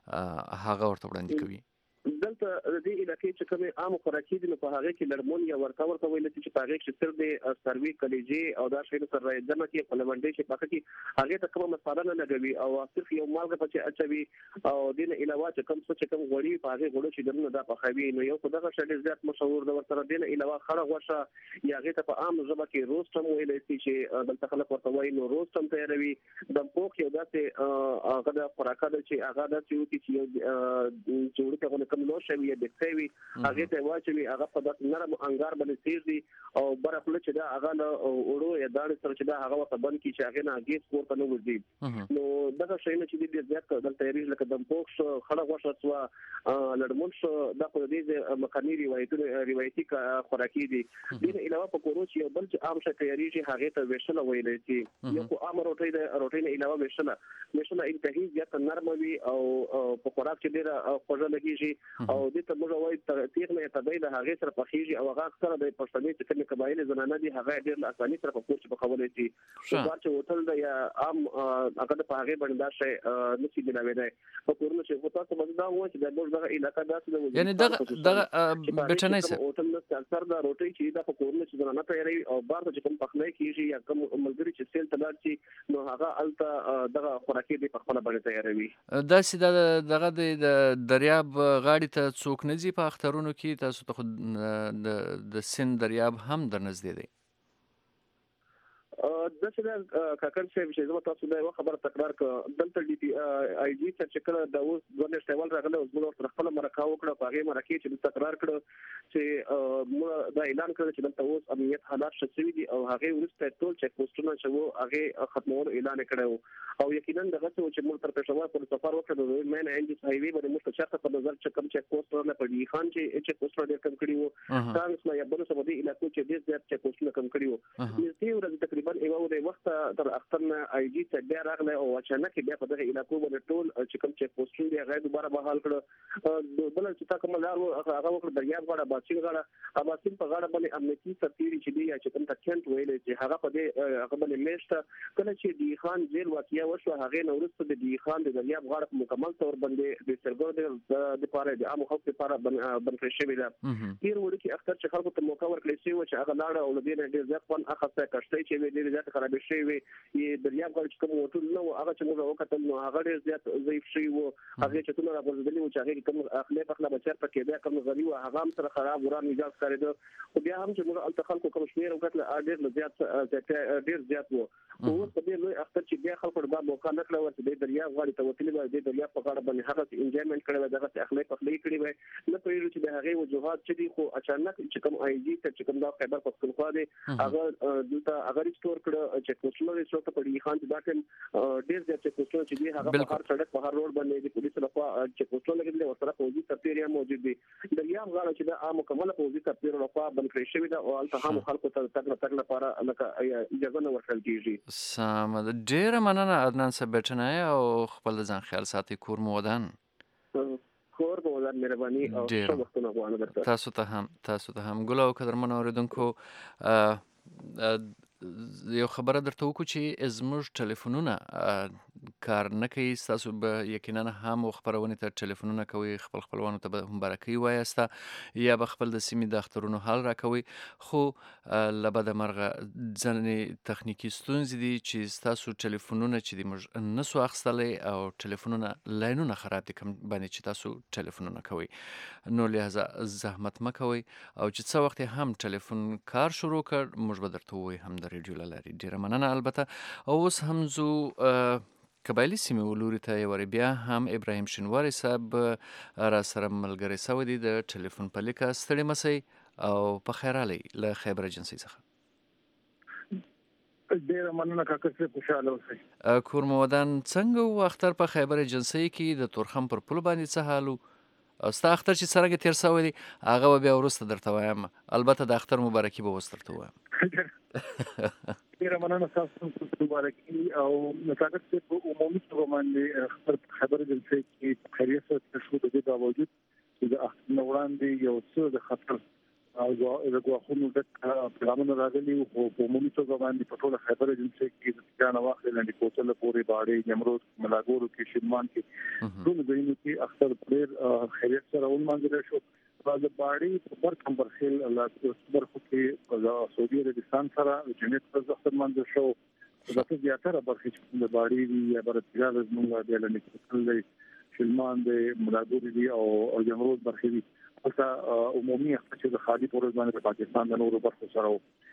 هغه ورته وړاندې کوي دلته د دې علاقې چې کومه عام خوراکي دي نو په هغه کې لرمون یا ورکا ورکا ویل چې په هغه کې تر دې سروي کلیجی او دا شی سره راځم چې په لمنډي کې پخې کې هغه ته کومه مصالحه نه لګوي او صرف یو مالګه پچې اچوي او دین علاوه چې کوم څه چې کوم غوړي په هغه غوړو چې دنه دا پخوي نو یو خدغه شی زیات مشهور د ورسره دین علاوه خړه غوښه یا هغه ته په عام ژبه کې روست هم ویل چې دلته خلک ورته وایي نو روست هم تیاروي د پوک یو داسې هغه د خوراکه چې هغه داسې وي چې یو جوړ کې کوم نو شوی د کوي هغه ته واچوي هغه په داس نرم انګار باندې تیز دي او برخله چې دا هغه له وړو یا داړي سره چې دا هغه په بند کې چې هغه نه گیس ورته نه وځي نو دغه شی نه چې دې زیات د تیاری لکه د پوکس خړه غوښه سوا لړمون شو د په دې مکاني روایتونه روایتي خوراکي دي دین علاوه په کورو چې بل چې عام شي تیاری چې هغه ته وښنه ویل چې یو عام روټي د روټي نه علاوه وښنه وښنه انتهایی زیات نرم وي او په خوراک کې ډیره خوږه لګیږي او دې ته موږ وایي تیغ نه تبعی له هغه سره پخېږي او هغه سره د پښتني چې کوم قبایل زنانه دي هغه ډېر له اسانۍ سره په کور کې پخولای شي دا چې هوټل د یا عام هغه په هغه باندې دا شی نشي بناوي په کورونو چې هوټل څه باندې دا و چې د موږ دغه علاقې داسې د یعنی دغه دغه بټنۍ سره هوټل نه اکثر دا روټي چې دا په کورونو چې زنانه تیاری او بار چې کوم پخلای کیږي یا کوم ملګری چې سیل تلار شي نو هغه الته دغه خوراکي دی په خپل باندې تیاروي دا چې دغه د دریاب غاړې ته څوک نه ځي په اخترونو کې تاسو ته د د سند دریاب هم در نږدې دی د څه کاکړ صاحب چې زما تاسو دا خبره تکرار ک دلته ډي پی آی جی چې کله د اوس د نشټیوال راغله اوس موږ تر خپل مرکه وکړه په هغه مرکه چې تکرار کړ چې موږ دا اعلان کړ چې دلته اوس امنیت حالات شوي دي او هغه ورسته ټول چک پوسټونه چې وو هغه ختمول اعلان کړو او یقینا دغه چې موږ تر پېښور پورې سفر وکړو د مین ان جی هایوي باندې موږ چاته په نظر چې کوم چک پوسټ نه پړي خان چې چک پوسټ ډېر کم کړی وو تاسو نه یا بل څه باندې علاقو چې ډېر زیات چک پوسټونه کم کړی وو دې ورځ تقریبا یو د وخت تر اخترنا آی جی ته بیا راغله او اچانک بیا په دغه علاقو باندې ټول چې کوم چک پوسټونه دی هغه دوباره بحال کړ بل چې تا کوم لار هغه وکړ دریاب غاړه باسین غاړه اباسین په غاړه باندې امنیتي سرتیري چې دی چې کوم تکینټ ویل چې هغه په دې هغه باندې میشته کله چې دی خان جیل واقعیا وشو هغه نورسته د دی خان د دریاب غاړه مکمل تور باندې د سرګور د لپاره د عام خلکو لپاره بنفل شوی دا تیر وړي چې اختر چې خلکو ته موقع ورکړي شي چې هغه لاړه او د دې ډېر ځکه فن اخته کشته چې ډېر زیات خراب شي وي ی دریاب غاړه چې کوم وټول نو هغه چې موږ وکړل نو هغه ډېر زیات ضعیف شي وو هغه چې څونه راغورځېدلی و چې هغه کوم اخلاق اخلاق بچر پکې بیا کوم غوي و هغه هم سره خراب وران میجاز کړی خو بیا هم چې موږ الته خلکو کوم شمیر وکړل ډېر زیات ډېر زیات وو او په دې لوی اختر چې بیا خلکو د موقع نه کړو چې د دریاب غاړه ته وتلی و د دریاب په غاړه باندې هغه انجوایمنت کړو دغه اخلاق اخلاق کړی و نه پېژو چې د هغه وجوهات چې دی خو اچانک چې کوم آی جی ته چې کوم دا خبر پښتونخوا دی هغه دلته هغه ریسټور کړ چې کوڅه ریسټور ته پړي خان چې دا کوم ډېر زیات چې کوڅه چې دی هغه په هر سړک په هر روډ باندې د پولیسو لخوا چې کوڅه لګیدل او سره فوجي سرتیریا موجود دي دریاب غاړه چې دا عام مکمله فوجي سرتیرو لخوا بند کړی شوی دا او الته هم خلکو ته تګ تګ لپاره لکه اجازه نه ورکړل کیږي سم ډېر مننه عدنان صاحب بچنای او خپل ځان خیال ساتي کور مو ودان کور مو ودان مهرباني او ښه وختونه غواړم درته تاسو ته هم تاسو ته هم ګل او قدرمن اوریدونکو یو خبره درته وکړو چې زموږ ټلیفونونه کار نه کوي ستاسو به یقینا هم خبرونه ته ټلیفونونه کوي خپل خپلوانو ته به مبارکي وایسته یا به خپل د سیمې د اخترونو حل راکوي خو له بده مرغه ځینې تخنیکي ستونزې دي چې ستاسو ټلیفونونه چې دي موږ نسو اخیستلی او ټلیفونونه لاینونه خراب دي کوم باندې چې تاسو ټلیفونونه کوي نو لهذا زحمت مه کوئ او چې څه وخت هم ټلیفون کار شروع کړ موږ به درته ووایو هم د ریډیو له لارې ډېره مننه البته او اوس هم زو قبایلي سیمې ولوري ته یې وری بیا هم ابراهیم شینواری صاحب را سره ملګری سوی دی د ټلیفون په لیکه ستړي مسئ او په خیر راغلی له خیبر ایجنسۍ څخه ډېره مننه کاکا صاحب خوشحاله اوسئ کور مو ودان څنګه و اختر په خیبر ایجنسۍ کې د تورخم پر پل باندې څه حال و او ستا اختر چې څرنګه تېر سوی دی هغه به بیا وروسته درته وایم البته د اختر مبارکي به اوس درته وایم ډېره مننه ستاسو مبارکي او کاکا صاحب عمومي توګه باندې خبر خبر ایجنسۍ کې خیریت سره شو د دې باوجود چې د اختر نه وړاندې یو څه د خطر او د غواخونو د پیغامونو راغلي او په عمومي توګه باندې په ټول خیبر ایجنسۍ کې د ځان واخلې لاندې کوتل پورې باړې نیمروز ملاګورو کې شینمان کې ټول ځایونو کې اختر ډېر خیریت سره ونمانځل شو د باړې په برکم برخیل الله برخو کې د سعودي عربستان سره جنت پر ځخر منځ شو د څه زیاتره برخې چې د باړې یا برتیا د موږ د لاندې کوتل شینمان د ملاګورو دی او نیمروز برخې دي البته عمومي اختر چې د خالي پروژ باندې په پاکستان د نورو برخو سره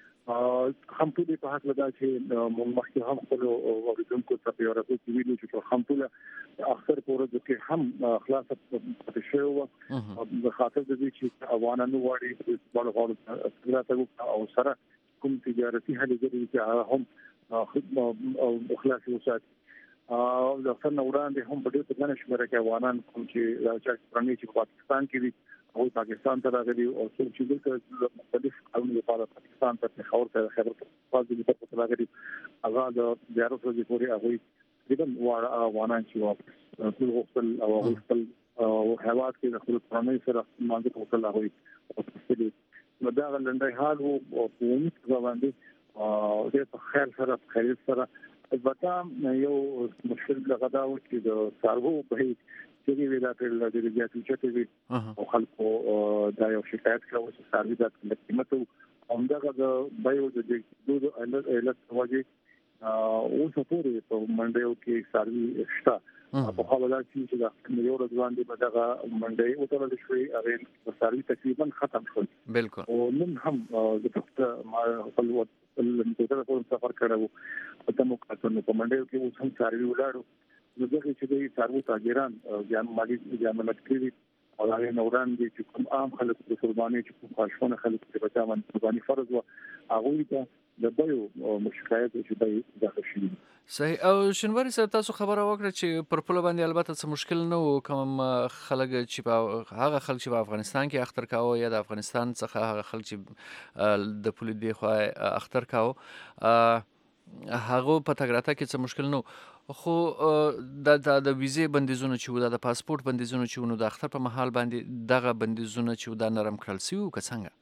هم ټول په حق لدا چې مخکې هم خپل اوریدونکو ته په اړه کې ویلو چې هم ټول اختر پروژ کې هم خلاص پاتې شو د خاطر د دې چې افغانانو واړي په غوړ او سره کوم تجارتي هلګري چې هم خدمت او خلاص وسات او د څن وړاندې هم په دې څنګه شمېره کې افغانان کوم چې راځي پرانی چې پاکستان کې دي او پاکستان ته راغلي او چې دلته مختلف قومي لپاره پاکستان ته خبر ته خبر پاتې دي په راغلي هغه د زیارت ورځې پورې هغه دغه واره افغانان چې واپس ټول خپل او خپل او حیوانات کې د خپل پرانی سره مانځي په خپل هغه او په دا لنډای حال او په عمومي توګه باندې او د خیر سره خیر سره البته یو مشکل لغدا و چې د سارغو په چې ویلا پر د ریاضي چته وی او خلکو دا یو شکایت کړو چې سروي د قیمت همدغه د بایو د دوه الټ واجی او سپورې په منډیو کې سروي شته په حواله چې د یو ورځ باندې بدغه منډي او تل شوي هغه سروي تقریبا ختم شول بالکل او نن هم د ما خپل لمدته پورې سفر کړو په تمو کاتونو په منډه کې اوس هم څاروي ولاړو نو دغه چې د څاروي تاجران ځان مالي ځامنت کړی او هغه نوران دي چې کوم عام خلک د قرباني چې کوم خاصونه خلک په بچا باندې قرباني فرض و هغه ته د بيو مشکایت چې دای داخل شي. صحیح. او شنواری صاحب تاسو خبره وکړه چې پر پوله باندې البته څه مشکل نه وو کوم خلک چې په هغه خلک چې په افغانستان کې اختر کاوه یا د افغانستان څخه هغه خلک چې د پولی دی خو اختر کاوه هغه په تګراته کې څه مشکل نه خو د د ویزې بندیزونه چې و د پاسپورت بندیزونه چې ونو د اختر په محل باندې دغه بندیزونه چې د نرم کړل سی او که څنګه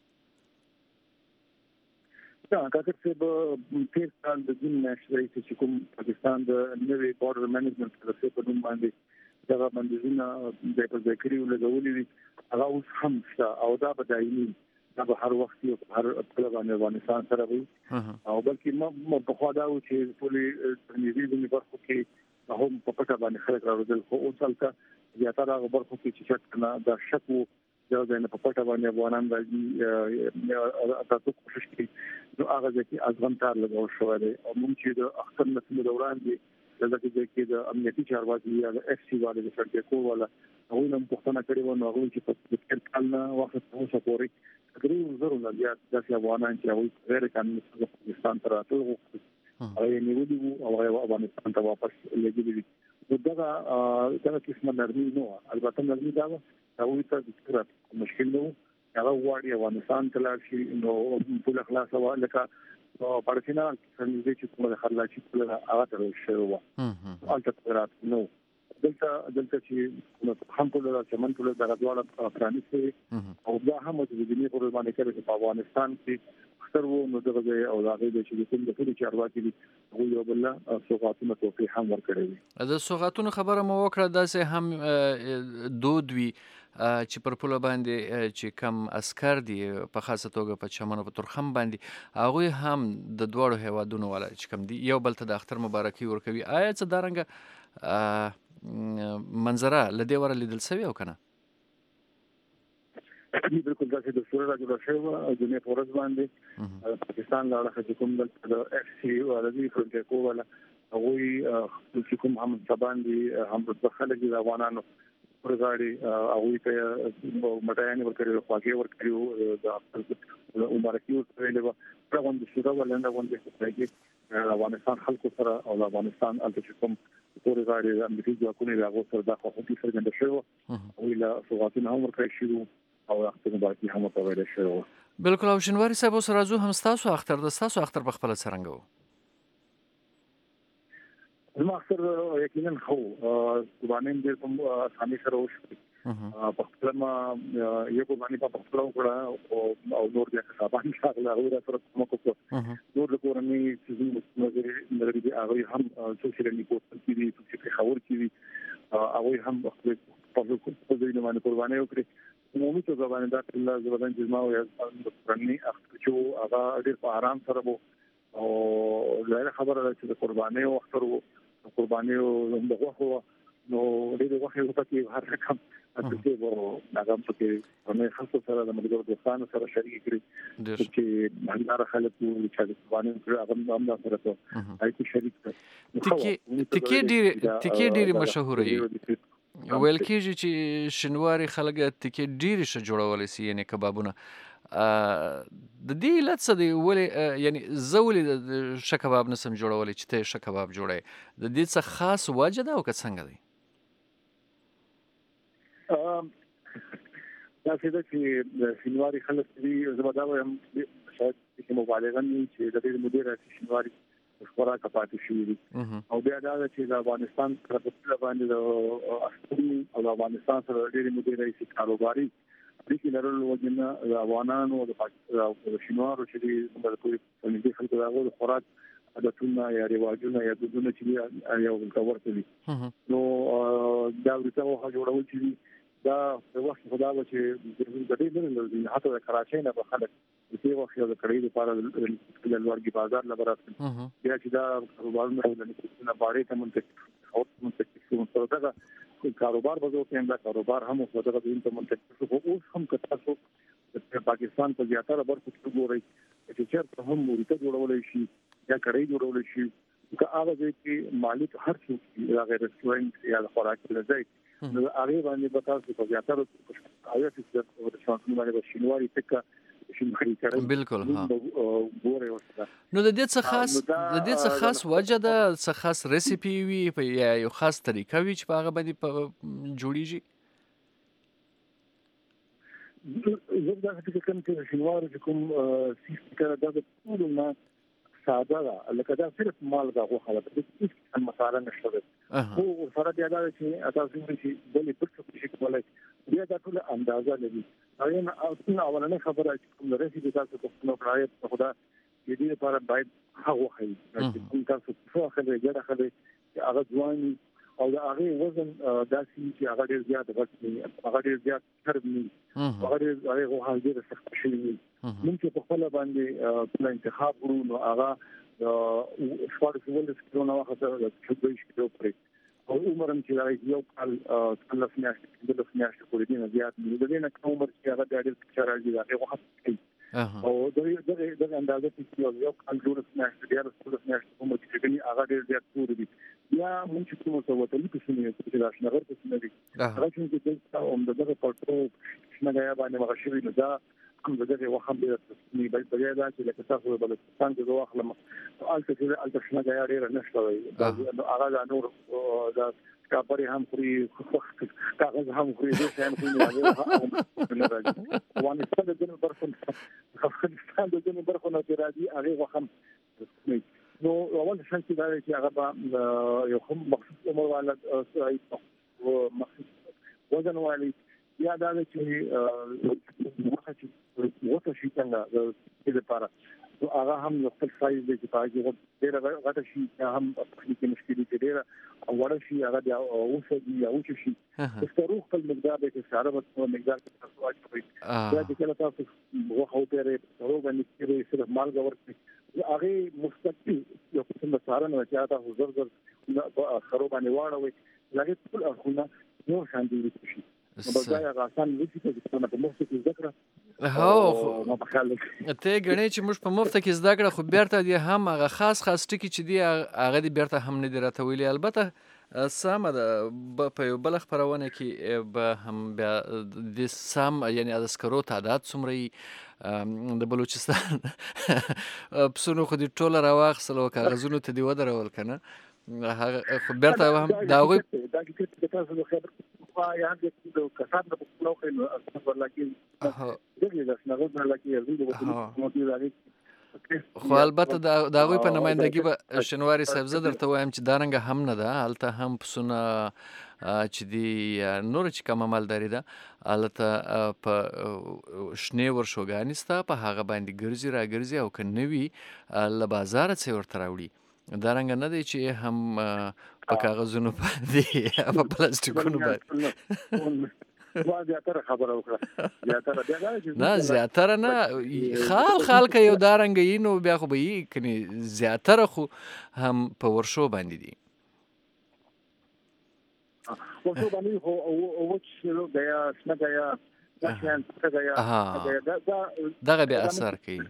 دا کاکر چې په تیر کال د جون میاشتې چې کوم پاکستان د نوې بورډر منیجمنت پالیسي په نوم باندې دغه بندیزونه د پرځکري ولګولې دي هغه اوس هم شته او دا به دایمي دا به هر وخت یو هر په افغانستان سره وي او بلکې ما په خوا دا و چې ټولې تنظیمي برخو کې هم په پټه باندې خلک راوړل خو اوس هلته زیاتره هغه برخو کې چې شک نه دا شک وو دا د په پټه باندې افغانان راځي تاسو کوشش کوي نو هغه ځکه ازغن تار لګول شو دی او موږ چې د اختر نسل دوران دي دغه کې د امنیتي چارواکي یا د اف سی والے د شرکتو ولا هغه نن پښتنه کړي و نو هغه چې په تیر کال نه وخت اوسه پورې تقریبا زرو نه زیات د افغانان چې هغه غیر قانوني د پاکستان تر راتلو هغه نیولې او هغه افغانستان ته واپس لګیدي دغه دغه قسمه نرمي نو البته نرمي دا هغه ته د صورت مشکل نو هغه واړی افغانستان ته لاړ شي نو په خلاص لکه او پارتینا څنګه چې کومه خلک چې کومه هغه تر شوی و البته قرات نو دلته دلته چې هم په لاره چې من په لاره دغه افغانستان او دا هم د دې په باندې کې په افغانستان کې اکثر وو نو دغه او هغه د چې کوم د ټول چارواکي دي هغه یو بل سوغاتونه توفیق هم ورکړي د سوغاتونو خبره مو وکړه داسې هم دود وی چې پر پوله باندې چې کم عسكر دي په خاصه توګه په چمنو په ترخم باندې هغه هم د دوړو هوادونو ولا چې کم دي یو بل ته د اختر مبارکي ورکوي آیا څه دارنګ منظره لدی ور لیدل سوي او کنه بالکل دا چې د سورا راځي شو د نه پورز باندې پاکستان لا راځي کوم د اف سی ولا د فرنټکو ولا هغه چې کوم هم سبان دي هم د خلک د افغانانو پرګاړي هغه ته مټایانه ورکړي خواږه ورکړي د عمرکی ورکړي له پرون د شورا ولنده باندې چې افغانستان خلکو سره او افغانستان الته کوم پرګاړي د امریکای ځواکونو راغو سره د خو په څرګنده شو او له سوغاتونه هم ورکړي شو او اختر مبارکي هم په ویل شو. بالکل او شنواری صاحب سره راځو هم تاسو اختر د تاسو اختر په خپل څرنګو زما اختر یقینا خو قربانین دې کوم اسامي سره وشو په خپل ما یو قرباني په خپل وکړه او نور دې صاحبان شاغله او سره کوم کوم نور د کورنۍ چې موږ نظر دې هغه هم څو چې لنی پوسټ کړي چې خبر کړي هغه هم خپل په خپل ځای باندې قرباني وکړي عمومي توګه باندې دا الله زبردن جسمه او د قرآني اختر چې هغه ډېر په آرام سره وو او ډېر خبره ده چې د قرباني او اختر وو قرباني او د غوښو نو ډېر غوښه په کې هر رقم چې وو هغه په کې همې خاصه سره د ملګرو دوستانو سره شریک کړي چې هغه خلک چې د قرباني هغه هم دا سره ته اې شریک کړي تکي ډېر تکي ډېر مشهور دي ویل کېږي چې شنواری خلک تکي ډېر ش جوړول سي یعنی کبابونه د دې علت څه دی ولې یعنی زولې د ش کباب نسم جوړول چې ته ش کباب جوړې د دې څه خاص وجه ده او که څنګه دی دا څه چې د شنواری خلک دې زما دا وایم شاید چې مبالغه نه چې د دې مدیر شنواری خورا کپاتې شوې دي او بیا دا چې د افغانستان سره په ټول باندې د اصلي او افغانستان سره ډېری مدیرای سي کاروباري اړیکې لرلو وجنه د افغانانو او د شینوارو چې د کومې فني خلکو راغلو د خوراک عادتونه یا رواجونه یا دودونه چې یو بل کور کوي نو دا ورته هغه جوړول چې دا په وخت خدا و چې د دې د حتی د کراچۍ نه په خلک د دې وخت د کړي لپاره د لوړګي بازار لپاره بیا چې دا کاروبارونه د نه باندې ته منتخب او منتخب دا کاروبار به وکړي دا کاروبار هم او دغه د منتخب خو اوس هم کتاسو د پاکستان په زیاتره برخو کې ګوري چې چېرته هم ورته جوړولای شي یا کړی جوړولای شي که هغه چې مالک هر څه یا غیر رستورانت یا خوراک لږی نو هغه باندې به تاسو په زیاتره آیا چې د رستورانت باندې شینواري تکه بالکل ها نو د دې څه خاص د دې څه خاص وجه ده څه خاص ریسیپی وي یا یو خاص طریقه وي چې په هغه باندې جوړیږي زه دا چې کوم چې شینوار چې کوم سیستم کړه دا ټول نه ساده ده لکه دا صرف مالګه غوښه ده هیڅ هم مصالحه نشته ده خو سره بیا دا چې تاسو چې بلې په څه شي کولای بیا دا ټول اندازه لري ایا نه اولنې خبره چې کوم ریسیپي تاسو په خپل پرایت خدا دې دې لپاره باید هغه خي چې کوم تاسو څه خلک یې راخلي چې هغه ځواني او دا هغه وزن داسي چې هغه ډیر زیات غټ نه هغه ډیر زیات چرب نه هغه ډیر هغه هغه ډیر سخت شي نه ممکن په خپل باندې په انتخاب ورو نو هغه شوارد ول سکرونه واخته چې دوی شي پرې او عمرم چې راځي یو کال څلور میاشتې د لس میاشتې پورې دی نه زیات نه دی نه کوم عمر چې هغه ډیر څه راځي دا هغه وخت او دغه دغه دغه اندازه چې یو کال جوړ میاشتې ډیر څلور میاشتې کوم چې کني هغه ډیر زیات پورې دی یا مونږ چې کوم څه وته لیکو چې دا شنه غره څه نه دي هغه چې د اوم دغه پټو شنه غیا باندې مغشري نه دا هم دغه وخت به تسمي بل بل دا چې لکه تاسو بل څنګه زه واخلم او چې الته شنه غیا ډیر نشته وي دا هغه نور دا کاپري هم خوري کاغذ هم خوري دې څه هم خوري نه راځي وانه څه د دې برخه افغانستان د دې برخه نه راځي هغه وخت نو اول شان چې دا چې هغه یو هم مخصوص عمر والا او مخصوص وزن والی یا دا چې وخت چې وته شي څنګه د دې لپاره نو هغه هم یو خپل سایز دی چې پاږي ډېر غټ شي هم تخنیکی مشکلې دي ډېر او وړ شي هغه د اوسه دی او چې شي د ستروخ په مقدار د ساره په مقدار کې تاسو واچوي دا چې کله تاسو وغه پرې ورو باندې کې صرف مالګه ورکړي هغه مستقیم یو څه مساره نه چاته حضور زر خرو باندې واړوي لکه ټول اخونه نو شان دي شي په ځای هغه آسان وځي چې په مفت کې ذکر هو ته غني چې موږ په مفت کې زده کړه خو بیرته دی هم هغه خاص خاص ټکی چې دی هغه دی بیرته هم نه دی راته ویلي البته سم ده په یو بل خبرونه کې به هم بیا د سم یعنی د سکرو تعداد څومره د بلوچستان پسونو خو دې ټوله راواخیستل او کاغذونو ته دې ودرول که نه هغه خو بیرته هم د هغوی دا کې تاسو د خبر یا د کسان د پخپلو خو نو اصلا ورلاکې دغه د سنغو ورلاکې زیږي د موټي خو البته د هغوی په نمایندګي به شنواري صاحب زه درته وایم چې دا رنګه هم نه ده هلته هم پسونه چې دي نور چې کومه مالداري ده هلته په شنې ورشوګانې سته په هغه باندې ګرځي را ګرځي او که نه وي له بازاره څه ورته راوړي دا رنګه نه دی چې هم په کاغذونو باندې په پلاستیکونو باندې وا زیاتره خبره وکړه زیاتره بیا دا چې نه زیاتره نه خال خال که یو دا رنګه یي نو بیا خو به یي کني زیاتره خو هم په ورشو باندې دي ورشو باندې خو او وڅ بیا څنګه یا دا شان څنګه یا دغه بیا اثر کوي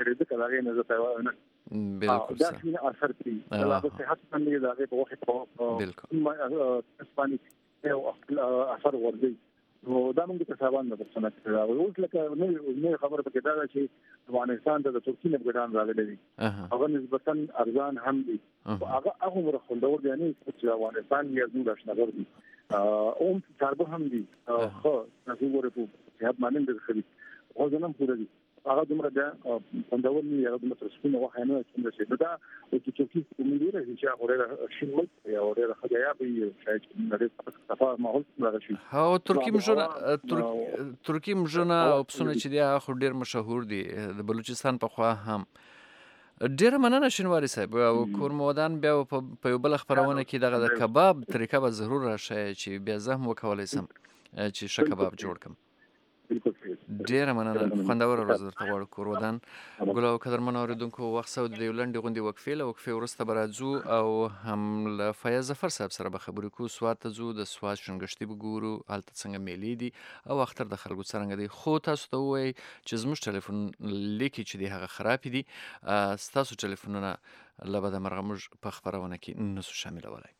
بالکل دا څنګه اثر کوي دا په صحت باندې دا په وخت بالکل اسپاني او اثر ورځي نو دا موږ ته سامان نه درڅنه کړو اوس لکه نو خبره پکې دا چې افغانستان ته د ترکیې نه ګډان راغلي دي هغه نسبتا ارزان هم دي هغه هغه مر خوندور دي نه چې افغانستان یې زو داشنګر دي اوم چاربه هم دي خو تاسو ورته په معنی د خري او ځنم پوره دي هغه دمره ده خوندور نه هغه دمره سپینه وخه نه څنګه چې دا چې ترکیې کومې لري چې هغه شینمت یا هغه خدایا به شاید نه صفه ماحول راغشي ها ترکیې مجونه ترکیې مجونه او پسونه چې دی خو ډیر مشهور دي د بلوچستان په خوا هم ډیر مننه شینواري صاحب او کورمودان بیا په یو بل خبرونه کې دغه د کباب طریقه به ضرور راشي چې بیا زه هم وکولای سم چې ش کباب جوړ کړم بالکل ډیره مننه، خوندوره ورځ درته غواړو کور ودان. ګل او قدرمن اورېدونکو، وخت سود د یو لنډې غونډې وقفې له وقفې وروسته به راځو او هم له فیاض ظفر صاحب سره به خبرې کوو. سوات ته ځو، د سوات شونګشتي به ګورو، هلته څنګه میلې دي او اختر د خلکو څرنګه دی. خو تاسو ته ووایي چې زموږ ټلیفون لیکې چې دی هغه خرابې دي. ستاسو ټلیفونونه له بده مرغه موږ په خپرونه کې نسو شاملولی.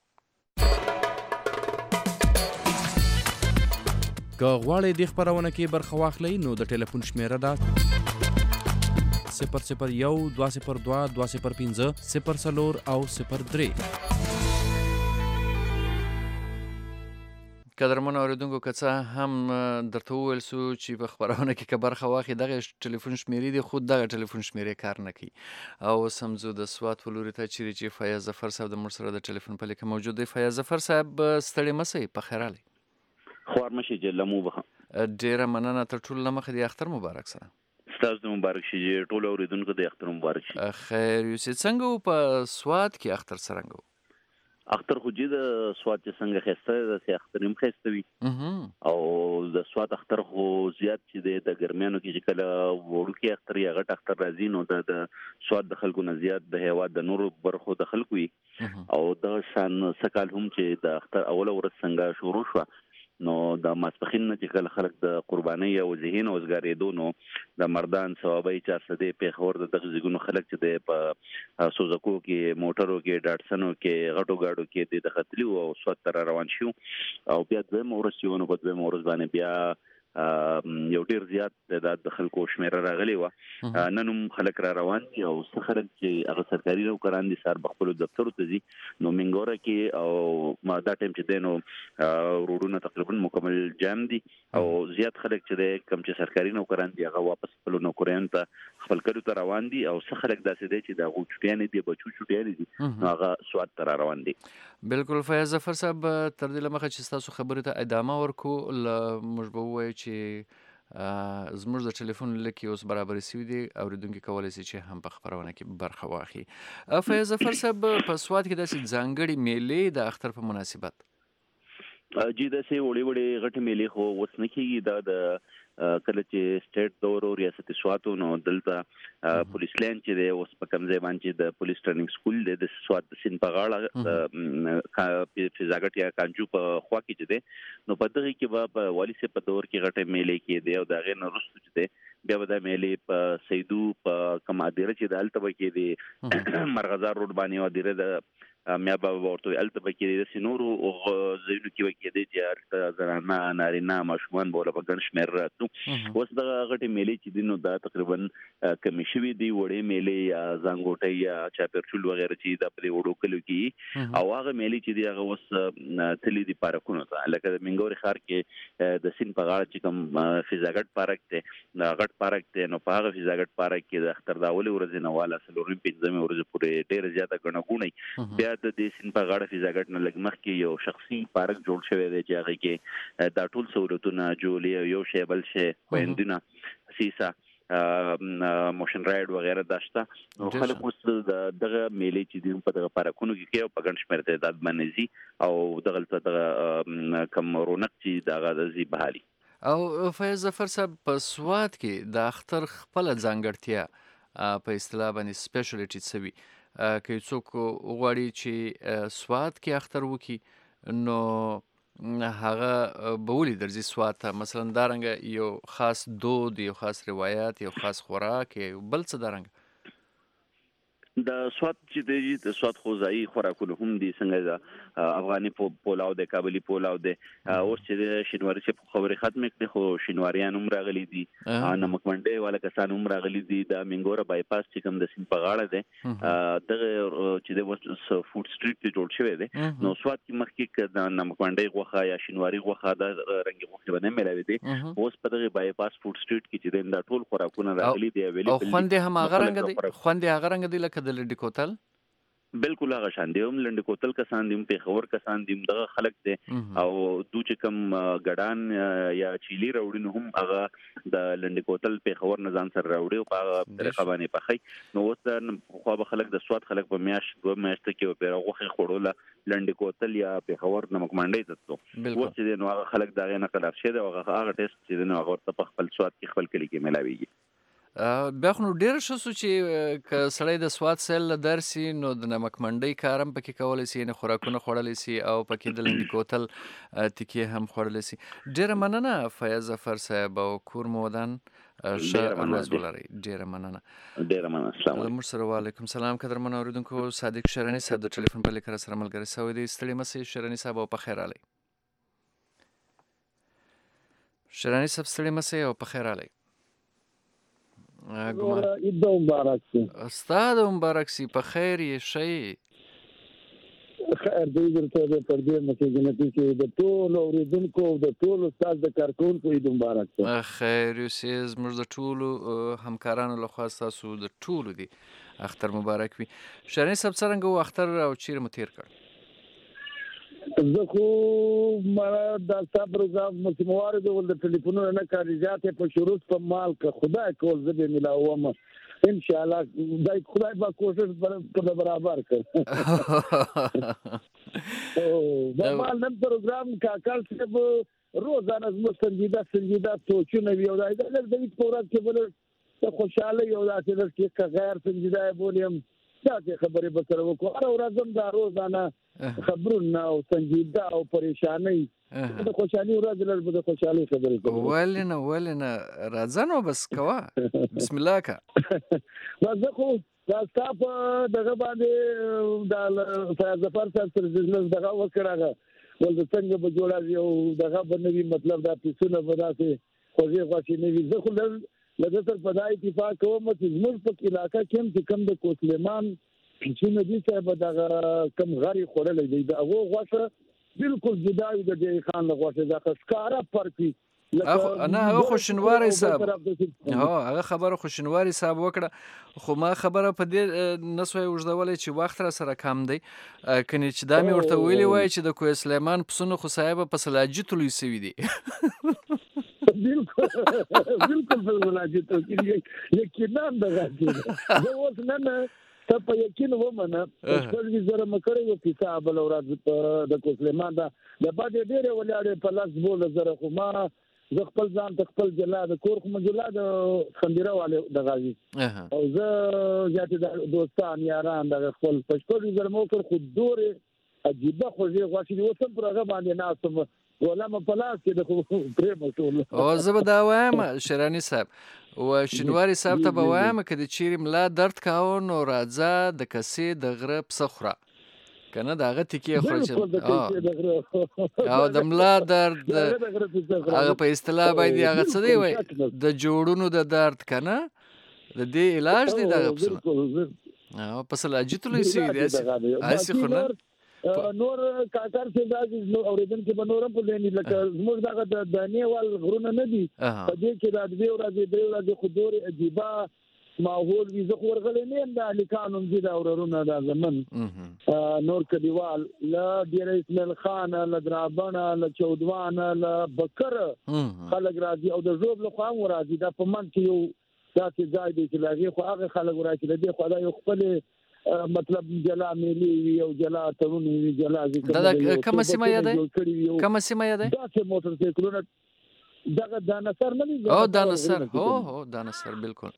که غواړئ دې خپرونه کې برخه واخلئ نو د ټلیفون شمیره ده صفر صفر یو دوه صفر دوه دوه صفر پنځه صفر څلور او صفر درې. قدرمن اورېدونکو، که څه هم درته وویل سو چې په خپرونه کې که برخه واخلي دغه ټلیفون شمیرې دي، خو دغه ټلیفون شمیرې کار نه کوي. او اوس هم ځو د سوات په لوري ته چیرې چې فیاض ظفر صاحب د موږ سره د ټلیفون په لیکه موجود دی. فیاض ظفر صاحب ستړي مه سئ، په خیر راغلی. خوار مشي جله مو بخه. ډیره مننه. تر ټولو له مخې د اختر مبارک سره. ستاسو د مبارک شي، ټول اوریدونکو د اختر مبارک شي. خیر یوسف، څنګه و په سوات کې اختر څرنګه و؟ اختر خو چې د سوات چې څنګه ښایسته دی داسې اختر هم ښایسته وي. او د سوات اختر خو زیات چې دی د ګرمیانو کې چې کله وړوکی اختر یا غټ اختر راځي نو د سوات د خلکو نه زیات د هیواد د نورو برخو د خلکو وي. او دغه شان څه کال هم چې د اختر اوله ورځ څنګه شروع شوه نو د ماسپښین نه چې کله خلک د قربانۍ او ذهن وزګارېدو نو د مردان ثوابۍ چار سدې پېښور د دغه ځایونو خلک چې د په سوزکو کې موټرو کې ډاټسنو کې غټو ګاډو کې د خطلی او سوات تر روان شو. او بیا دویم ورځ چې ونه په دویم ورځ باندې بیا یو ډیر زیات تعداد د خلکو شمیره راغلی و. نن هم خلک را روان دي او څه خلک چې هغه سرکاري نوکران دي سار په خپلو دفترو ته ځي. نو منګوره کې او دا ټایم چې دی نو روډونه تقریبا مکمل جام دي او زیات خلک چې دی کوم چې سرکاري نوکران دي هغه واپس خپلو نوکریانو ته خپل کلیو ته روان دي. او څه خلک داسې دی چې د هغو چوټیانې دي بچو چوټیانې دي نو هغه سوات ته را روان دي. بالکل. فیاض ظفر صاحب، تر دې له مخه چې ستاسو خبرې ته ادامه ورکو، موږ به ووایو چې زموږ د ټلیفون لیکې اوس برابرې سوي دي، اورېدونکي کولی شي چې هم په خپرونه کې برخه واخلي. فیاض ظفر صاحب، په سوات کې داسې ځانګړې میلې د اختر په مناسبت؟ جی داسې وړې وړې غټې میلې خو اوس نه کېږي. دا د کله چې سټیټ دور او ریاست سوات نو دلته پولیس لاین چې دی اوس په کوم ځای باندې د پولیس ټریننګ سکول دی د سوات د سیند په غاړه د فضاګټ یا کانجو په خوا کې چې دی نو په دغه کې به په والي صاحب په دور کې غټې میلې کې دی او د هغې نه وروسته چې دی بیا به دا میلې په سیدو په کوم ادیره چې د هلته به کې دی مرغزار روډ باندې ادیره د میا بابا ورته هلته به کې داسې نورو ځایونو کې به کېدی چې هلته زنانه نارینه ماشومان به ورله په ګڼ شمېر راتلو. اوس دغه غټې میلې چې دي نو دا تقریبا کمې شوي دي، وړې میلې یا زانګوټۍ یا چاپرچول وغیره چې دا په دې وړو کلیو کې. او هغه میلې چې دي هغه اوس تللي دي پارکونو ته، لکه د منګورې ښار کې د سیند په غاړه چې کوم فضاګټ پارک دی، دا غټ پارک دی، نو په هغه فضاګټ پارک کې د اختر د اولې ورځې نه واله څلورمې پنځمې ورځې پورې ډېره زیاته ګڼه ګوڼه. بیا د دې سیند په غاړه فضاګټ نه لږ مخکې یو شخصي پارک جوړ شوی دی چې هغه کې دا ټول سهولتونه جوړ یو شی بل شی خویندونه سیسا موشن رایډ وغیره دا شته. نو خلک اوس دغه میلې چې دي په دغه پارکونو کې کوي او په ګڼ شمېر تعداد باندې ځي او دغلته دغه کم رونق چې دغه ځي بحالي. او فیاض ظفر صاحب، په سوات کې د اختر خپله ځانګړتیا په اصطلاح باندې سپیشلیټي څه وي؟ که څوک غواړي چې سوات کې اختر وکړي نو هغه به ولې درځي سوات ته؟ مثلا دارنګه یو خاص دود، یو خاص روایت، یو خاص خوراک، یو بل څه دارنګه؟ د سوات چې دی د سوات خوځایي خوراکونه هم دي، څنګه د افغاني پولاو دی، کابلي پولاو دی. اوس چې د شینواري صاحب خبرې ختمې کړې خو شینواریان هم راغلي دي، نمکمنډۍ والا کسان هم راغلي دي. د منګوره بایپاس چې کوم د سیند په غاړه دی دغه چې دی اوس فوډ سټریټ کې جوړ شوی دی. نو سوات کې مخکې د نمکمنډۍ غوښه یا شینواري غوښه د رنګي غوښې به نه میلاوي دي، اوس په دغه بایپاس فوډ سټریټ کې چې دی دا ټول خوراکونه راغلي دي. او خوند یې هم هغه رنګه دی، خوند یې هغه رنګه دی لکه د لډي کوتل؟ بالکل هغه شان دی هم لنډ کوتل کسان دي هم پیښور کسان دي دغه خلک دي او دوی چې کوم ګډان یا چيلي راوړي نو هم هغه د لنډ کوتل پیښور نظام سره راوړي او په هغه طریقه باندې پخې نو اوس خو به خلک د سواد خلک په میاش دوه میاشتې کې په غوخه خړوله لنډ کوتل یا پیښور نمک منډي تاسو اوس چې نو هغه خلک دغه نقل افشه دی او هغه ټیسټ چې نو هغه په خپل سواد کې خپل کلی کې ملاويږي بیا خو نو ډېر ښه سو چې که سړی د سواد سیل له درسي نو د نمک منډۍ کار هم پکې کولی سي یعنې خوراکونه خوړلی سي او پکې د لنډي کوتل تکې هم خوړلی سي. ډېره مننه فیاض ظفر صاحب او کور مو ودان ښه ورځ ولرئ. ډېره مننه ډېره مننه. السلام علیکم. زموږ سره وعلیکم سلام قدرمنو اورېدونکو صادق شرني صاحب د ټلیفون په لیکه سره ملګری سوی دی. ستړي مه سئ شرني صاحب او په خیر راغلی. شرني صاحب ستړي مه سئ او په خیر راغلی. عید مبارک سي. استاد مبارک سي. په خیر یې شئ؟ خیر دی درته د پردې مکه جنتی کې د ټول اوریدونکو د ټول استاد د کارکونکو عید مبارک سي. خیر یوسي زموږ د ټولو همکارانو لخوا ستاسو د ټولو دی اختر مبارک وي. شرني صاحب څرنګه و اختر او چیرې مو تیر کړ؟ زه خو مړه د ستا پروګرام مسموار دی ول د ټلیفونونو نه کاریزات په شروع په مال که خدای کول زه به ملاوم ان شاء الله دای خدای با کوشش پر برابر کړ. او د مال نن پروګرام کاکل صاحب روزانه زموږ سنجیده سنجیده سوچونه وي او دا د دې پروګرام کې بل خوشاله یو داسې چې غیر سنجیده بولیم دا خبرې به سره وکړو. هر ورځ هم دا روزانه خبرونه او سنجیده او پریشانۍ د خوشحالي ورځ لږ به د خوشحالۍ خبرې کوو. ولې نه ولې نه راځه نو بس کوه بسم الله که بس زه خو دا ستا په دغه باندې د فیاض ظفر صاحب سره بزنس دغه وکړ هغه ول د څنګه به جوړه یو دغه به نه وي مطلب دا پیسونه به داسې خوږې خواشي نه وي. زه خو لږ لږ سر په دا اتفاق کوم چې زموږ په علاقه کې هم چې کوم د کوسلیمان پیسونه دي صاحب دغه کم غړي خوړلی دی د هغو غوښه بالکل جدا وي د ډېرې خان له غوښې دا ښکاره فرق وي. نه هغه خو شینواری صاحب هو هغه خبره خو شینواری صاحب وکړه خو ما خبره په دې نه سوی اوږدولی چې وخت را سره کم دی کنې چې دا مې ورته ویلي وای چې د کوه سلیمان پسونه خو صاحبه په سلاجتو لوی سوي دي. بالکل بالکل په سلاجتو کې یقینا دغه کې زه اوس نن ته په یقین ومنه خپل زره مکړې یو کیسه بل ورځ په د کوه سلیمان دا د باندې ډېرې ولاړې په لاس بوله زره خو ما زه خپل ځان ته خپل جلا د کور خو مجلا د خندیره والے د غازی او زه زیاتې د دوستان یاران د خپل پښتو زره مو کړ خو دورې عجیبه خوږې غواړي اوس هم پر هغه باندې ناسم ولما پلاس کې د خو پرېم ټول او زه به دا وایم شرانی صاحب و شینواری صاحب ته به وایم که د چیرې ملا درد کاوه نو راځه د کسې د غره پسه خوره کنه دا هغه تکیه خوره او د ملا درد هغه په اصطلاح باندې هغه څه دی وای د جوړونو د درد کنه د دې علاج دی دغه پسه او پسه لاجتو لوي سي دی اسی خو نه نور کاکر چې دا نو اوریدونکو به نورم په لنی لکه زموږ دغه د دانیوال غرونه نه دي په دې کې د دوی ورځې دوی ورځې خو دور عجیبه ماحول وي. زه خو ورغلی نه یم د هلکانو دي دا ورونه دا زمن نور کلیوال له ډېره اسماعیل خانه له درابڼه له چودوانه له بکره خلک راځي او د ژوب له خوا هم راځي. دا په من کې یو داسې ځای دی چې له هغې خو هغه خلک راځي له دې خوا دا یو خپلې مطلب جلا میلې وي او جلا تړونې وي جلا دا کومه سیمه یادوي کومه سیمه یادوي داسې موټر سایکلونه دغه دانسر نه وي او دانسر هو هو دانسر بالکل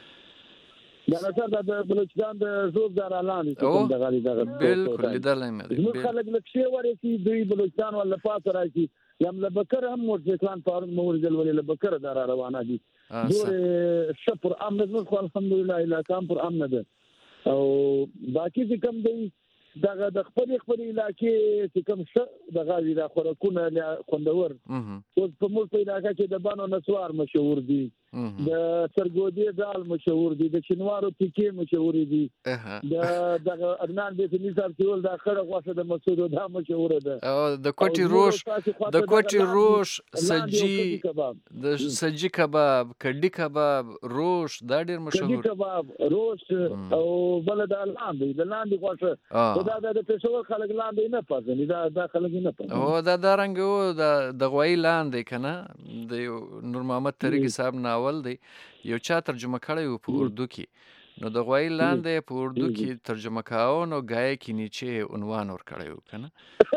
دا نظر د بلوچستان د زوب دارالان کوم دغه دغه بالکل لیدلای مې موږ خلک لکشي ورسي دوی بلوچستان ولا پاتې راځي یم لبکر هم موټرسایکلان په مورجل ولې لبکر دار روانه دي دور شپر امن خو الحمدلله علاقام پر امن ده او باقي چې کوم دی دغه د خپل خپل علاقې چې کوم څه دغه د خوراکونه خوندور اوس په موږ په علاقې کې د بانو نسوار مشهور دي د سرګودي دال مشهور دي د چنوارو تیکې مشهور دي د د عدنان بیت نثار سیول د خړه غوښه د مسعود دا مشهور ده او د کوټي روش د کوټي روش سجي د سجي کباب کډي کباب روش دا ډیر مشهور کډي کباب روش او بل د لاندې د لاندې غوښه دا د پېښور خلک لاندې نه پاتې دا د خلک نه پاتې او دا د رنګ او د د غوي لاندې کنه د نور محمد طریقې صاحب ناول دی یو چا ترجمه کړی و په اردو کې نو د غوي لاندې په اردو کې ترجمه کاو نو غای کې نیچه عنوان ور کړی و کنه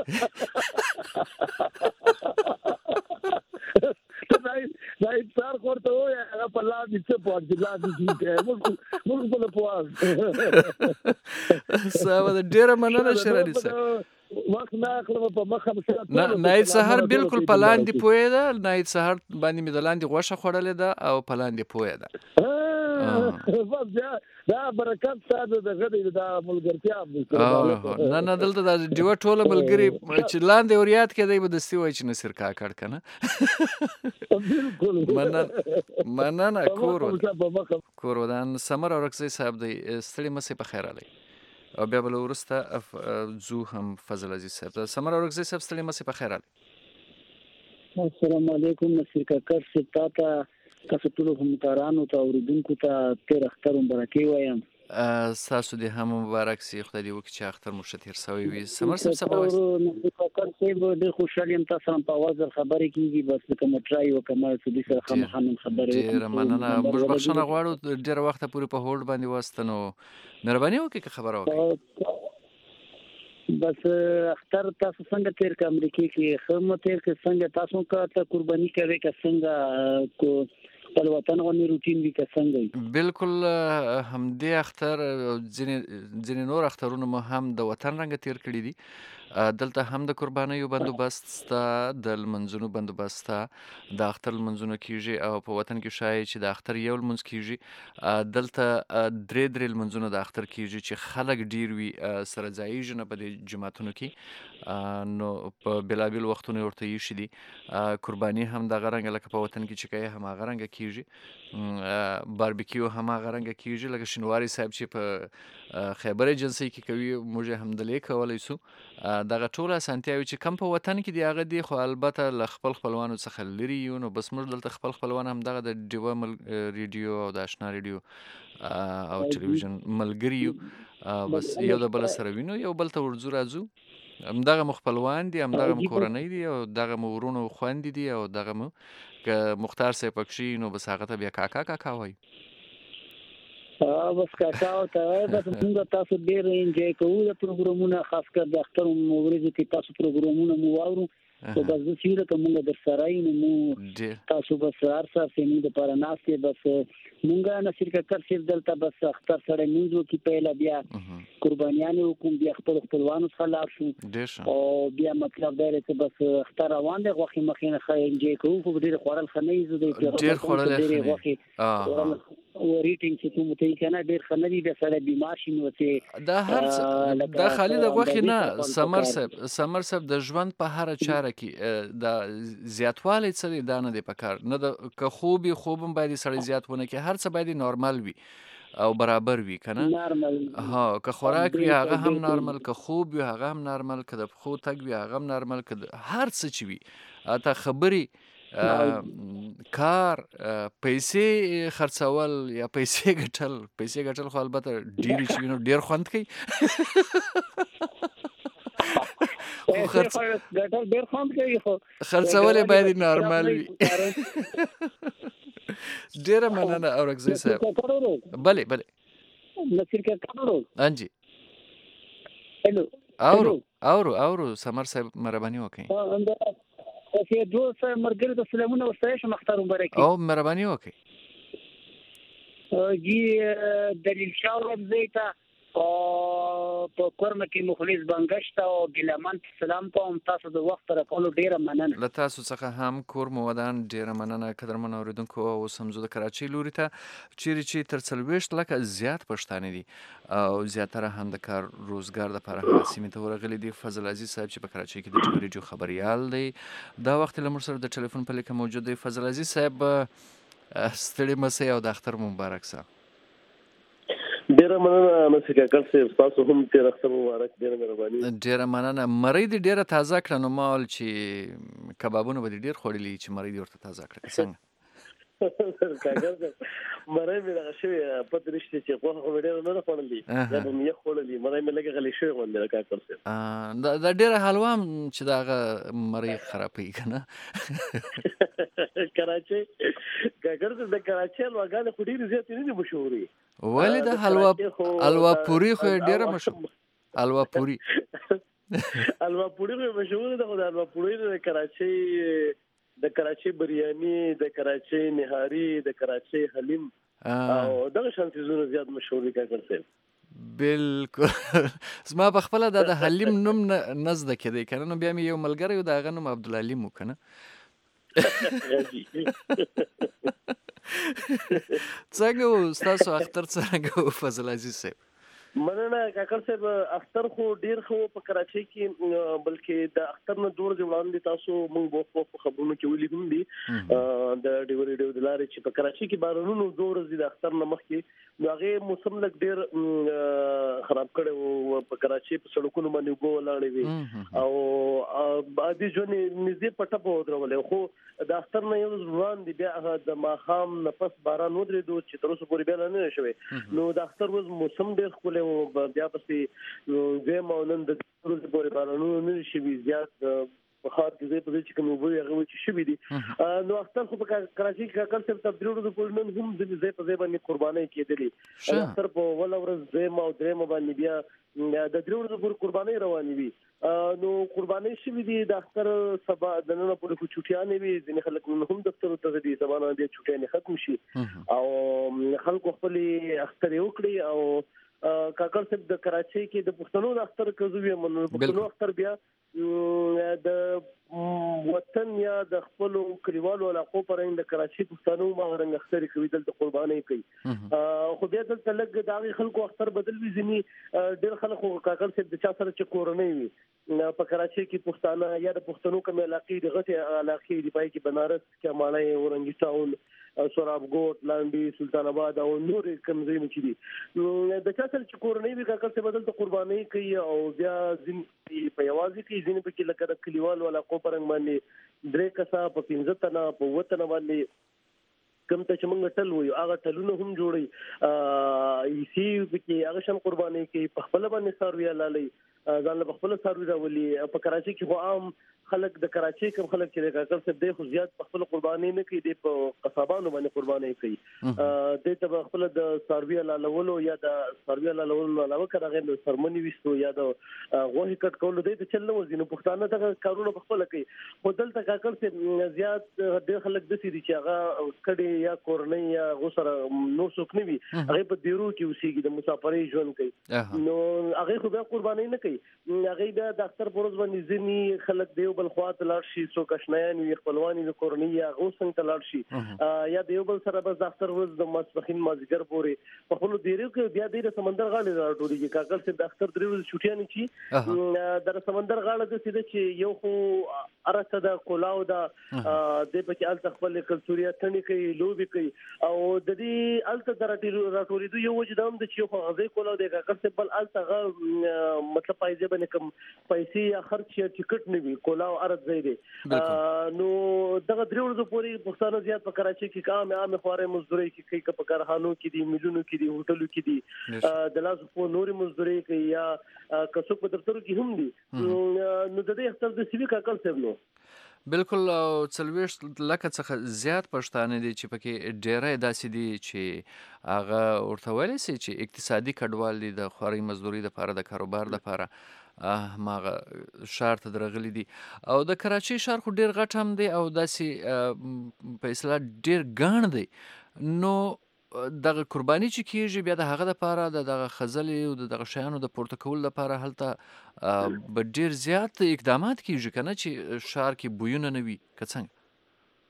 دا انتظار کوته و هغه په لاندې څه پوهځي لاندې چې موږ موږ په پوهځ ساو د ډیره مننه شراري صاحب وخت نه کړم په مخه مشه نایت سحر بالکل په لاندې پوهه ده نایت سحر باندې مې د لاندې غوښه خوړلې ده او په لاندې پوهه ده دا دا برکت ساده د غدې د ملګرتیا نه نه دلته د دیو ټوله ملګری چې لاندې اوریات کې دی به دستي وای چې نصر کاکړ کنه بالکل مننه مننه کور کور ودان سمر اورکزی صاحب دی ستړي مسې په خیر علي او بیا بل ورسته زو هم فضل عزیز صاحب سمر اورکزی صاحب ستړي مسې په خیر علي السلام علیکم نصر کاکړ صاحب تا تاسو ټول همکارانو ته اوریدونکو ته تیر اختر مبارکي وایم تاسو دې هم مبارک سي خدای دې وکړي چې اختر مو ښه تیر سوی وي سمر صاحب سبا نصر کاکړ صاحب ډېر خوشحال یم تاسو هم په اواز خبرې کیږي بس کوم ټرای وکم چې دې سره خامخا خبرې ډېر مننه موږ بخښنه غواړو ډېر وخت پورې په هولډ باندې واستنو مهرباني وکړئ خبره وکړئ بس اختر تاسو څنګه تیر ک امریکای کې خمه تیر کې څنګه تاسو کا ته قرباني کوي که څنګه کو خپل وطن غونې روټین وی که څنګه بالکل همدې اختر ځینې ځینې نور اخترونه مو هم د وطن رنګ تیر کړی دي دلته هم د قربانیو بندوبست ستا د لمنځونو بندوبست ستا د اختر لمنځونه کیږي او په وطن کې شایي چې د اختر یو لمونځ کیږي دلته درې درې لمونځونه د اختر کیږي چې خلک ډیر وي سره ځایږي نه په دې جماعتونو کې نو په بېلابېلو وختونو ورته ایښي دي قرباني هم دغه رنګه لکه په وطن کې چې کوي هماغه رنګه کیږي باربیکیو هماغه رنګه کیږي لکه شینواري صاحب چې په خیبر ایجنسۍ کې کوي موږ هم دلې کولی سو دغه ټوله اسانتیاوې چې کم په وطن کې دي هغه دي خو البته له خپل خپلوانو څخه لرې یو نو بس موږ دلته خپل خپلوان هم دغه د ډیوه ریډیو او د اشنا ریډیو او ټلویزیون ملګري یو بس یو د بل سره وینو یو بل ته ورځو راځو همدغه مو خپلوان دي همدغه مو کورنۍ دي او دغه مو ورونو خویندې دي او دغه مو که مختار صاحب پکښي نو بس هغه ته بیا کاکا کاکا وایي بس کاکا او ته بس موږ تاسو ډېر انجوای کوو د پروګرامونه خاص کر د اختر ورځو کې تاسو پروګرامونه مو واورو او بس د سیره کومه در سره یې نو تاسو بس هر څه سیمه د پاره ناشته بس مونږه نصر کاکړ صاحب دلته بس اختر سره موږ کې پهلا بیا قربانیانه حکومت بیا خپل خپلوانو خلاف شو او بیا مطلب دا چې بس اختر روان دی غوخي مخینه خای انجوای کوو په ډېر خورل خنۍ زو د ډېر خورل غوخي او ریټینګ چې کوم ته کنه ډېر خنري د سره بیمار شي نو چې دا هر دا خالي د غوخي نه سمر صاحب سمر صاحب د ژوند په هر چاره کې د زیاتوالی څه دا نه دی پکار نه د که خوبي خوبم باید سړی زیاتونه کې هر څه باید نورمال وي او برابر وي کنه نارمل ها که خوراک وي هغه هم نارمل که خوب وي هغه هم نارمل که د خو تګ وي هغه هم نارمل که هر څه چی وي اته خبري کار پیسې خرڅول یا پیسې ګټل پیسې ګټل خو البته ډیر چی نو ډیر خوند کوي ګټل ډیر خوند کوي خو خرڅول باید نارمل وي ډیر مننه اورکزی صاحب بله بله نصر کاکړ انجی هلو اورو اورو اورو سمر صاحب مهرباني وکړئ چې دوه سره مرګره د سلامونه وسایش مختار مبارک او مهرباني وکړئ جی دلیل شاور زیتا او په کورمه کې مخلص بنگشت او ګلمن سلام کوم تاسو د وخت را کولو ډیره مننه له تاسو څخه هم کور مو ودان ډیره مننه قدرمن اوریدونکو او سمزو د کراچۍ لوري ته چیرې چې تر څلوېښت لکه زیات پښتانه دي او زیاتره هم د کار روزګار د لپاره سیمې ته ورغلي دي فضل عزیز صاحب چې په کراچۍ کې د ریډیو خبريال دی دا وخت له موږ سره د ټلیفون په لیکه موجود دی فضل عزیز صاحب ستړي مسئ او د اختر مبارک سه. ډیره مننه مسیح کاکړ صاحب، تاسو هم تیر اختر مبارک. ډیره مهرباني. ډیره مننه. مرۍ دې ډیره تازه کړه، نو ما ویل چې کبابونه به دې ډیر خوړلي چې مرۍ دې ورته تازه کړه. څنګه کاکړ صاحب مرۍ مې دغه شوې پته نشته چې غوښه خو مې ډېره نه ده خوړلې، یا به مې یې خوړلې، مرۍ مې لږه غلې شوې غوندې ده کاکړ صاحب. دا ډېره حلوا هم چې د هغه مرۍ خرابوي که نه. کراچۍ کاکړ صاحب د کراچۍ حلواګانې خو ډېرې زیاتې نه دي مشهورې. ولې د حلوا حلوا پوري خو یې ډېره مشهور. حلوا پوري حلوا پوري خو یې مشهوره ده، خو د حلوا پوري د کراچۍ د کراچۍ بریاني، د کراچۍ نهاري، د کراچۍ حلیم او دغه شان څیزونه زیات مشهور دي کاکړ صاحب. بالکل. زما په خپله دا د حلیم نوم نه زده کېدی که نه، نو بیا مې یو ملګری و د هغه نوم عبدالحلیم و که نه. څنګه و ستاسو اختر څرنګه و فضل عزیز صاحب؟ مننه کاکړ صاحب، اختر خو ډیر ښه په کراچۍ کې، بلکې د اختر نه دوه ورځې وړاندې تاسو موږ په خبرونو کې ولید هم دي د ډیوري ډیو د لارې چې په کراچۍ کې بارانونو دوه ورځې د اختر نه مخکې نو هغې موسم لږ ډیر خراب کړی و. په کراچۍ په سړکونو باندې اوبه ولاړې وې او عادي ژوند یې نږدې په ټپه ودرولې، خو د اختر نه یو ورځ وړاندې بیا د ماښام نه پس باران ودرېدو چې تر اوسه پورې بیا لا نه دی شوی. نو د اختر ورځ موسم ډېر ښکلی و، بیا پسې دویم او نن د ورځې پورې بارانونه نه دي شوي زیات په ښار کې ځای په ځای چې کومې اوبه وي هغه وچې شوي دي. نو اختر خو په کراچۍ کې کاکړ صاحب تر درې ورځو پورې نن هم ځینې ځای په ځای باندې قربانۍ کېدلې. د اختر په اوله ورځ دویمه او درېیمه باندې بیا د درې ورځو پورې قربانۍ روانې وي. نو قربانۍ شوي دي د اختر سبا د ننه پورې خو چوټیانې وي، ځینې خلک نن هم دفترو ته ځي، سبا نه بیا چوټیانې ختم شي او خلکو خپلې اخترې وکړي. او کاکړ صاحب د کراچۍ کې د پښتنو د اختر کزو وي، د پښتنو اختر بیا د وطن یا د خپلو کلیوالو علاقو پر د کراچۍ پښتنو مغه رنګ اختر کوي، دلته قربانۍ کوي. خو بیا دلته لږ د هغې خلکو اختر بدل وي، ځینې ډېر خلک خو کاکړ صاحب د چا سره چې کورنۍ وي په کراچۍ کې پښتانه یا د پښتنو کومې علاقې د غټې علاقې دي، پای کې بنارس، کماړی، اورنګي ټاون، سورابګوټ، لانډي، سلطان آباد او نورې کوم ځایونه چې دي د چا سره چې کورنۍ وي کاکړ صاحب دلته قربانۍ کوي. او بیا ځینې په یوازې کې ځینې پکې لکه د کلیوالو علاقو په رنګ باندې درې کسه په پنځه تنه په اووه تنه باندې کوم ته چې موږ ټل وایو هغه ټلونه هم جوړوي، ایسي پکې هغه شان قربانۍ کوي، په خپله باندې څاروي حلالوي، ځان له خپله څاروي راولي. په کراچۍ کې خو عام خلک د کراچۍ کوم خلک چې د کاکړ صاحب دی خو زیات په خپله قربانۍ نه کوي، دی په قصابانو باندې قربانۍ کوي. دی ته به خپله د څاروي حلالولو یا د څاروي حلالولو علاوه که هغې د څرمنې ویستو یا د غوښې کټ کولو دی ته چل نه ورځي. نو پښتانه دغه کارونه په خپله کوي. خو دلته کاکړ صاحب زیات ډېر خلک داسې دي چې هغه کډې یا کورنۍ یا هغو سره نور څوک نه وي، هغې په دیرو کې اوسېږي، د مسافرۍ ژوند کوي. نو هغې خو بیا قربانۍ نه کوي، هغې بیا د اختر په ورځ باندې ځینې خلک دی بل خوا ته لاړ شي، څوک اشنایان وي، خپلوان د کورنۍ یا هغو څنګ ته لاړ شي، یا د یو بل سره بس د اختر ورځ د ماسپښین مازدیګر پورې په خپلو دیرو کې بیا دی د سمندر غاړې را راټولېږي. کاکړ صاحب د اختر درې ورځې چوټیانې چې د سمندر غاړه داسې ده چې یو خو ارسه ده، کولاو ده، دی پکې هلته خپلې کلتوري اتڼې کوي، لوبې کوي. او د دې هلته د راټولېدو یو وجه دا هم ده چې یو خو غذایي کولاو دی کاکړ صاحب، بل هلته هغه مطلب پایزې باندې کوم پیسې یا خرچ یا ټکټ نه وي، کولاو ارد ځای دی. نو دغه درې ورځو پورې پښتانه زیات په کراچۍ کې عامې عامې خوارۍ مزدورۍ کې کوي، که په کارخانو کې دي، میلونو کې دي، هوټلو کې دي، د لاسو په نورې مزدورۍ کوي، یا که څوک په دفترو کې هم دي. نو د دې اختر د سوي کاکړ صاحب نو بالکل. او څلوېښت لکه څخه زیات پښتانه دي چې پکې ډېری داسې دي چې هغه ورته ویلی سي چې اقتصادي کډوال دي، د خوارۍ مزدورۍ دپاره، د کاروبار دپاره هماغه ښار ته درغلي دي. او د کراچۍ ښار خو ډېر غټ هم دی او داسې په اصطلاح ډېر ګڼ دی. نو دغه قرباني چې کېږي بیا د هغه دپاره د دغه خځلې او د دغه شیانو د پورته کولو دپاره هلته به ډېر زیات اقدامات کېږي که نه، چې ښار کې بویونه نه وي که څنګه؟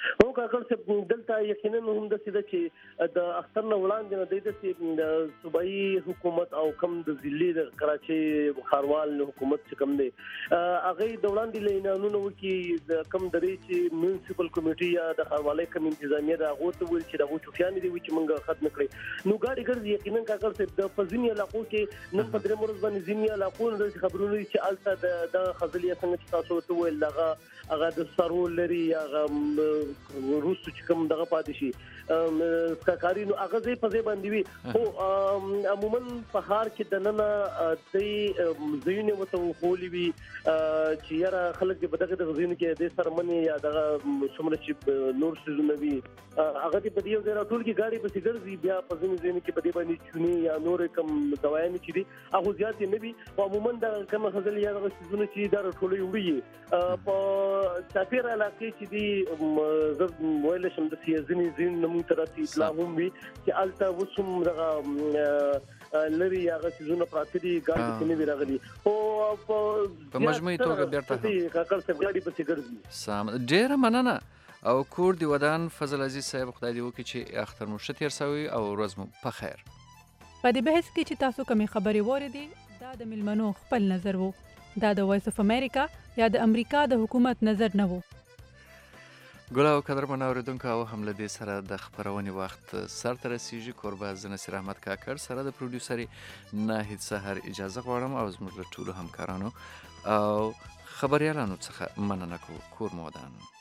هو کاکړ صاحب دلته یقینا هم د سیده چې د اختر نه وړاندې نه د د صوبایي حکومت او کم د ضلعي د کراچي ښاروال حکومت چې کم دی هغه د وړاندې لینانونه وکي د کم درې چې میونسپل کمیټي یا د ښاروالۍ کم انتظامیه د هغو ته ویل چې دغه چوکیان دي چې موږ ختم کړي نو ګاډي ګرځي یقینا کاکړ صاحب د فزینی علاقو کې نن په درې مرز باندې ځینی علاقو د خبرونو چې الته د خزليه څنګه چې تاسو ته ویل دغه هغه د سرول لري هغه روس چې کوم دغه پاتې شي سکاري نو هغه ځای په ځای باندې وي خو عموما په هار کې د نن د زینې وته خولي وي چې یاره خلک په دغه د غزين کې د سرمنې یا دغه څومره چې نور سيزونه وي هغه په دې ځای راټول کې ګاډي په سیګرځي بیا په ځینې ځینې کې په دې باندې چونی یا نور کم دوايان چې دي هغه زیات نه وي او عموما د کوم خزل یا دغه سيزونه چې دا راټولې وړي په سفیر علاقې چې دي زه ویل شم د سیاسي زین نمو ترتیب اطلاع هم وي چې الته وسوم دغه لري هغه سيزونه پراته دي ګاډي کې نه وی راغلي او په مجموعي توګه بیرته کاکړ صاحب ګاډي په سیګرځي سم ډېر مننه او کور دی ودان فضل عزیز صاحب خدای دې وکړي چې اختر مو ښه تیر سوی او ورځ مو په خیر. په دې بحث کې چې تاسو کومې خبرې واورېدې دا د میلمنو خپل نظر وو دا د وایس اف امریکا یا د امریکا د حکومت نظر نه وو. ګل او قدرمن اوریدونکو او هم له دې سره د خبرونې وخت سر ته رسیږي. کوربه زه نصیر احمد کاکړ سره د پروډوسري ناهید سحر اجازه غواړم او زموږ له ټولو همکارانو او خبريالانو څخه مننه کوم. کور مو ودان.